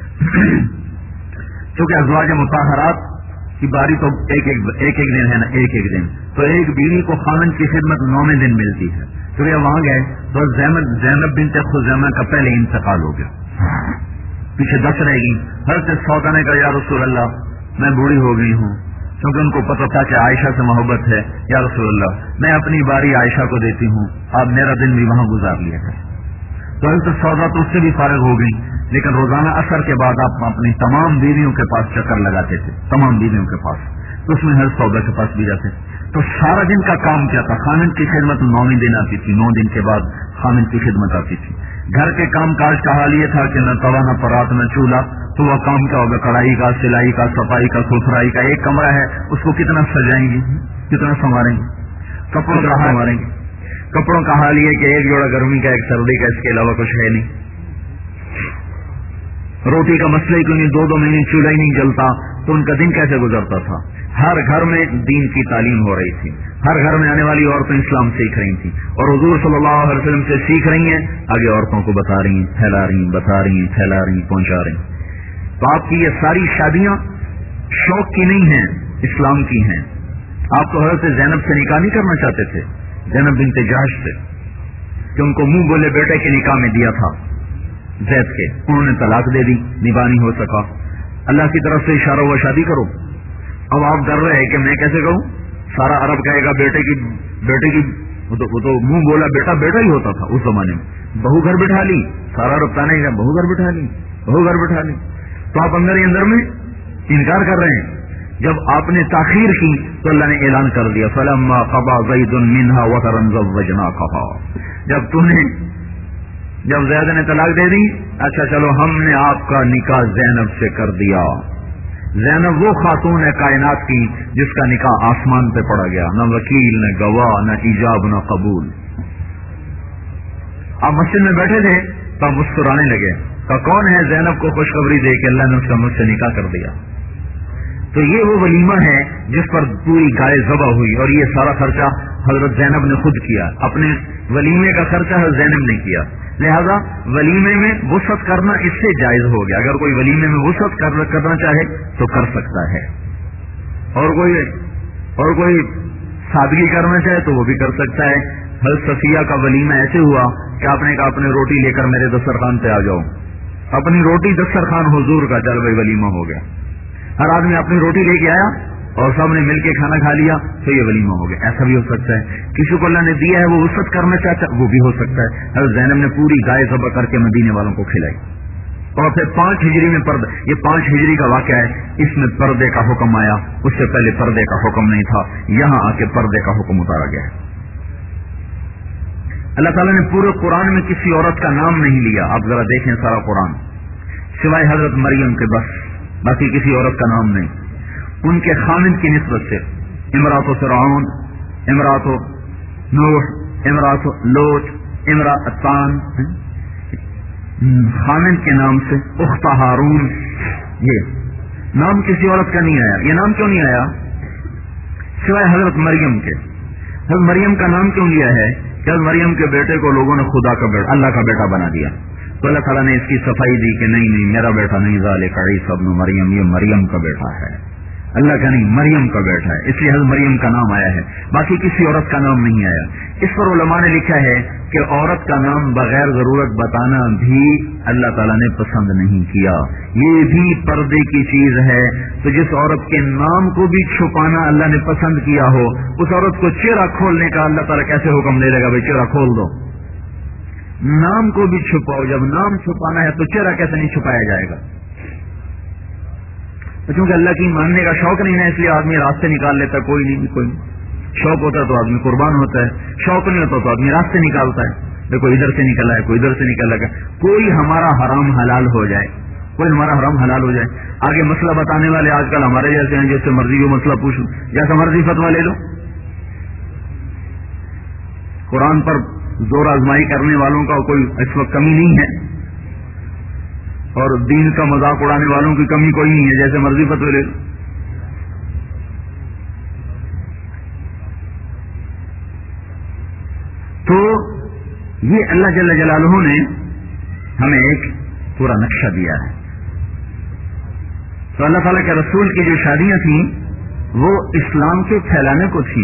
کیونکہ ازواج مطہرات کی باری تو ایک ایک ایک ایک دن ہے نا، ایک ایک دن. تو ایک بیوی کو خاوند کی خدمت نویں دن ملتی ہے. تو یہ وہاں گئے تو زینب بنت خزیمہ کا پہلے انتقال ہو گیا، پیچھے دس رہ گئی. حضرت سودا نے کہا یا رسول اللہ میں بوڑھی ہو گئی ہوں، کیونکہ ان کو پتہ تھا کہ عائشہ سے محبت ہے. یا رسول اللہ میں اپنی باری عائشہ کو دیتی ہوں، آپ میرا دن بھی وہاں گزار لیا کریں. تو حضرت سودا تو اس سے بھی فارغ ہو گئی، لیکن روزانہ عصر کے بعد آپ اپنی تمام بیویوں کے پاس چکر لگاتے تھے، تمام بیویوں کے پاس. تو اس میں حضرت سودا کے پاس بھی جاتے. تو سارا دن کا کام کیا تھا؟ خامن کی خدمت نویں دن آتی تھی، نو دن کے بعد خامن کی خدمت آتی تھی. گھر کے کام کاج کا حال یہ تھا کہ نہ توا نہ پرات نہ چولہا. تو وہ کام کیا ہوگا؟ کڑھائی کا، سلائی کا، صفائی کا، ستھرائی کا. ایک کمرہ ہے اس کو کتنا سجائیں گے، کتنا سنواریں گے، کپڑوں کا سنواریں گے. کپڑوں کا حال یہ کہ ایک جوڑا گرمی کا ایک سردی کا، اس کے علاوہ کچھ ہے نہیں. روٹی کا مسئلہ ہی کیوں نہیں، دو دو مہینے چولہا ہی نہیں جلتا. تو ان کا دن کیسے گزرتا تھا؟ ہر گھر میں دین کی تعلیم ہو رہی تھی، ہر گھر میں آنے والی عورتیں اسلام سیکھ رہی تھیں اور حضور صلی اللہ علیہ وسلم سے سیکھ رہی ہیں، آگے عورتوں کو بتا رہی ہیں، پھیلا رہی ہیں، بتا رہی ہیں، پھیلا رہی ہیں، پہنچا رہی ہیں. تو آپ کی یہ ساری شادیاں شوق کی نہیں ہیں، اسلام کی ہیں. آپ تو حضرت زینب سے نکاح نہیں کرنا چاہتے تھے، زینب بنت جہش سے، کہ ان کو منہ بولے بیٹے کے نکاح میں دیا تھا زید کے، انہوں نے طلاق دے دی، نباہ نہیں ہو سکا. اللہ کی طرف سے اشارہ ہوا شادی کرو. اب آپ ڈر رہے کہ میں کیسے کہوں، سارا عرب کہے گا بیٹے کی بیٹے کی وہ تو, تو منہ بولا بیٹا بیٹا ہی ہوتا تھا اس زمانے میں. بہو گھر بٹھا لی، سارا عرب تانے گا بہو گھر بٹھا لی، بہو گھر بٹھا لی. تو آپ اندر ہی اندر میں انکار کر رہے ہیں. جب آپ نے تاخیر کی تو اللہ نے اعلان کر دیا فلما قضى زید منها وطرا زوجناكها. جب تم نے جب زید نے طلاق دے دی, اچھا چلو ہم نے آپ کا نکاح زینب سے کر دیا. زینب وہ خاتون ہے کائنات کی جس کا نکاح آسمان پہ پڑا گیا, نہ وکیل نہ گواہ نہ ایجاب نہ قبول. آپ مسجد میں بیٹھے تھے تو آپ مسکرانے لگے, تو کون ہے زینب کو خوشخبری دے کہ اللہ نے اس کا مجھ سے نکاح کر دیا. تو یہ وہ ولیمہ ہے جس پر پوری گائے ذبح ہوئی, اور یہ سارا خرچہ حضرت زینب نے خود کیا. اپنے ولیمے کا خرچہ حضرت زینب نے کیا. لہذا ولیمے میں وسعت کرنا اس سے جائز ہو گیا. اگر کوئی ولیمے میں وسعت کرنا چاہے تو کر سکتا ہے, اور کوئی اور کوئی سادگی کرنا چاہے تو وہ بھی کر سکتا ہے. حضرت صفیہ کا ولیمہ ایسے ہوا کہ آپ نے کہا اپنے روٹی لے کر میرے دسترخوان پہ آ جاؤ. اپنی روٹی دسترخوان حضور کا, چل بھائی ولیمہ ہو گیا. ہر آدمی اپنی روٹی لے کے آیا اور سب نے مل کے کھانا کھا لیا تو یہ ولیمہ ہو گیا. ایسا بھی ہو سکتا ہے. کسی کو اللہ نے دیا ہے وہ وسعت کرنا چاہتا ہے, وہ بھی ہو سکتا ہے. حضرت زینب نے پوری گائے ذبح کر کے مدینے والوں کو کھلائی. اور پھر پانچ ہجری میں پردہ, یہ پانچ ہجری کا واقعہ ہے, اس میں پردے کا حکم آیا. اس سے پہلے پردے کا حکم نہیں تھا, یہاں آ کے پردے کا حکم اتارا گیا. اللہ تعالیٰ نے پورے قرآن میں کسی عورت کا نام نہیں لیا. آپ ذرا دیکھیں سارا قرآن, سوائے حضرت مریم کے, بس باقی کسی عورت کا نام نہیں. ان کے خامد کی نسبت سے امرات و فرعون, امرات و نوح, امرات و لوط, امراتان, خامد کے نام سے اخت ہارون, یہ نام کسی عورت کا نہیں آیا. یہ نام کیوں نہیں آیا سوائے حضرت مریم کے؟ حضرت مریم کا نام کیوں لیا ہے کہ حضرت مریم کے بیٹے کو لوگوں نے خدا کا بیٹا, اللہ کا بیٹا بنا دیا. تو اللہ تعالیٰ نے اس کی صفائی دی کہ نہیں نہیں میرا بیٹا نہیں, ذالک عیسی ابن مریم, یہ مریم کا بیٹا ہے, اللہ کا نہیں مریم کا بیٹا ہے. اس لیے حضرت مریم کا نام آیا ہے, باقی کسی عورت کا نام نہیں آیا. اس پر علماء نے لکھا ہے کہ عورت کا نام بغیر ضرورت بتانا بھی اللہ تعالیٰ نے پسند نہیں کیا. یہ بھی پردے کی چیز ہے. تو جس عورت کے نام کو بھی چھپانا اللہ نے پسند کیا ہو, اس عورت کو چہرہ کھولنے کا اللہ تعالیٰ کیسے حکم دے دے گا, بھائی چہرہ کھول دو. نام کو بھی چھپاؤ. جب نام چھپانا ہے تو چہرہ کیسے نہیں چھپایا جائے گا؟ چونکہ اللہ کی ماننے کا شوق نہیں ہے, اس لیے آدمی راستے نکال لیتا ہے. کوئی نہیں, کوئی شوق ہوتا ہے تو آدمی قربان ہوتا ہے, شوق نہیں ہوتا تو آدمی راستے نکالتا ہے. دیکھو ادھر سے نکلا ہے, کوئی ادھر سے نکلا ہے, کوئی ہمارا حرام حلال ہو جائے, کوئی ہمارا حرام حلال ہو جائے. آگے مسئلہ بتانے والے آج کل ہمارے جیسے ہیں, جیسے مرضی کو مسئلہ پوچھو, جیسا مرضی فتویٰ لے لو. قرآن پر زور آزمائی کرنے والوں کا کوئی اس وقت کمی نہیں ہے, اور دین کا مذاق اڑانے والوں کی کمی کوئی نہیں ہے, جیسے مرضی فتوی لے لو. تو یہ اللہ جل جلالہ نے ہمیں ایک پورا نقشہ دیا ہے. تو اللہ تعالیٰ کے رسول کی جو شادیاں تھیں وہ اسلام کے پھیلانے کو تھیں.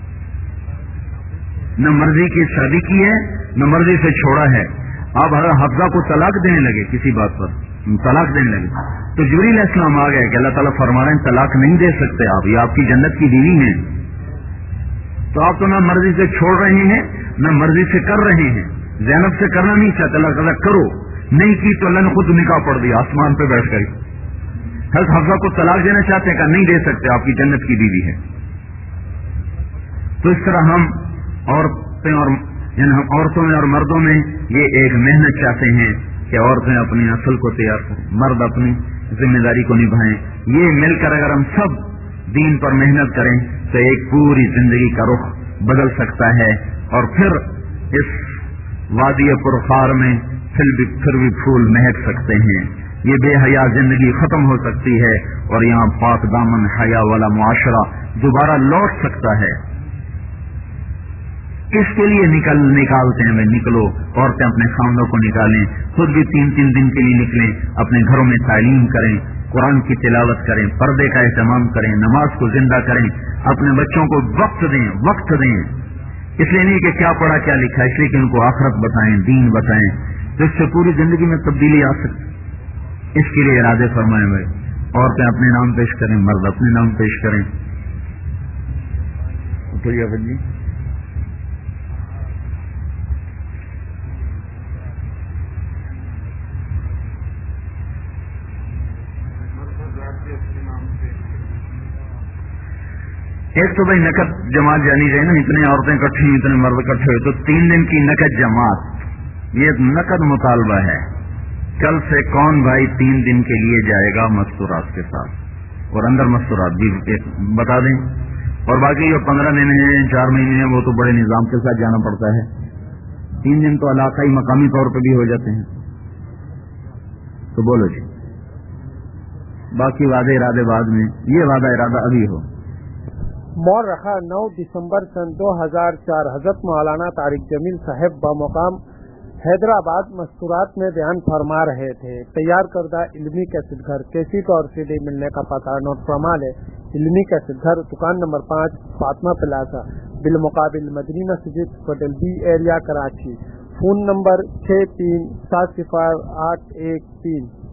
نہ مرضی کی شادی کی ہے نہ مرضی سے چھوڑا ہے. آپ حضرت حفصہ کو طلاق دینے لگے, کسی بات پر طلاق دینے لگے تو جبریل علیہ السلام آ گئے کہ اللہ تعالیٰ فرما رہے ہیں طلاق نہیں دے سکتے آپ, یہ آپ کی جنت کی بیوی ہیں. تو آپ تو نہ مرضی سے چھوڑ رہے ہیں نہ مرضی سے کر رہے ہیں. زینب سے کرنا نہیں چاہتے, اللہ تعالیٰ کرو, نہیں کی تو اللہ نے خود نکاح پڑھ دیا آسمان پہ بیٹھ کر. حضرت حفصہ کو طلاق دینا چاہتے ہیں کہ نہیں دے سکتے, آپ کی جنت کی بیوی ہے. تو اس طرح ہم عورتیں اور یعنی ہم عورتوں میں اور مردوں میں یہ ایک محنت چاہتے ہیں کہ عورتیں اپنی نسل کو تیار کریں, مرد اپنی ذمہ داری کو نبھائیں. یہ مل کر اگر ہم سب دین پر محنت کریں تو ایک پوری زندگی کا رخ بدل سکتا ہے, اور پھر اس وادی پرخار میں پھر بھی پھر بھی پھول مہک سکتے ہیں. یہ بے حیا زندگی ختم ہو سکتی ہے اور یہاں پاک دامن حیا والا معاشرہ دوبارہ لوٹ سکتا ہے. اس کے لیے نکل نکالتے ہیں, نکلو, عورتیں اپنے خاندوں کو نکالیں, خود بھی تین تین دن کے لیے نکلیں, اپنے گھروں میں تعلیم کریں, قرآن کی تلاوت کریں, پردے کا اہتمام کریں, نماز کو زندہ کریں, اپنے بچوں کو وقت دیں وقت دیں. اس لیے نہیں کہ کیا پڑھا کیا لکھا, اس لیے کہ ان کو آخرت بتائیں, دین بتائیں, جس سے پوری زندگی میں تبدیلی آ سکتی. اس کے لیے ارادے فرمائیں بھائی, عورتیں اپنے نام پیش کریں, مرد اپنے نام پیش کریں. جی ایک تو بھائی نقد جماعت جانی چاہیے نا، اتنے عورتیں اکٹھی ہوئی، اتنے مرد اکٹھے ہوئے، تو تین دن کی نقد جماعت، یہ نقد مطالبہ ہے. کل سے کون بھائی تین دن کے لیے جائے گا مستورات کے ساتھ، اور اندر مستورات بھی بتا دیں. اور باقی جو پندرہ دن ہیں، چار مہینے ہیں، وہ تو بڑے نظام کے ساتھ جانا پڑتا ہے. تین دن تو علاقائی مقامی طور پہ بھی ہو جاتے ہیں. تو بولو جی، باقی وعدے ارادے بعد میں، یہ وعدہ ارادہ ابھی ہو.
مور رکھا نو دسمبر سن دو ہزار چار حضرت مولانا طارق جمیل صاحب بمقام حیدرآباد مستورات میں بیان فرما رہے تھے. تیار کردہ علمی کیسٹ گھر کیسٹ اور سی ڈی ملنے کا پتہ نوٹ فرما لے. علمی کیسٹ گھر، دکان نمبر پانچ، فاطمہ پلازا، بالمقابل مدنی مسجد، hotel B area, Karachi. Phone number چھ تین سات صفر آٹھ ایک تین.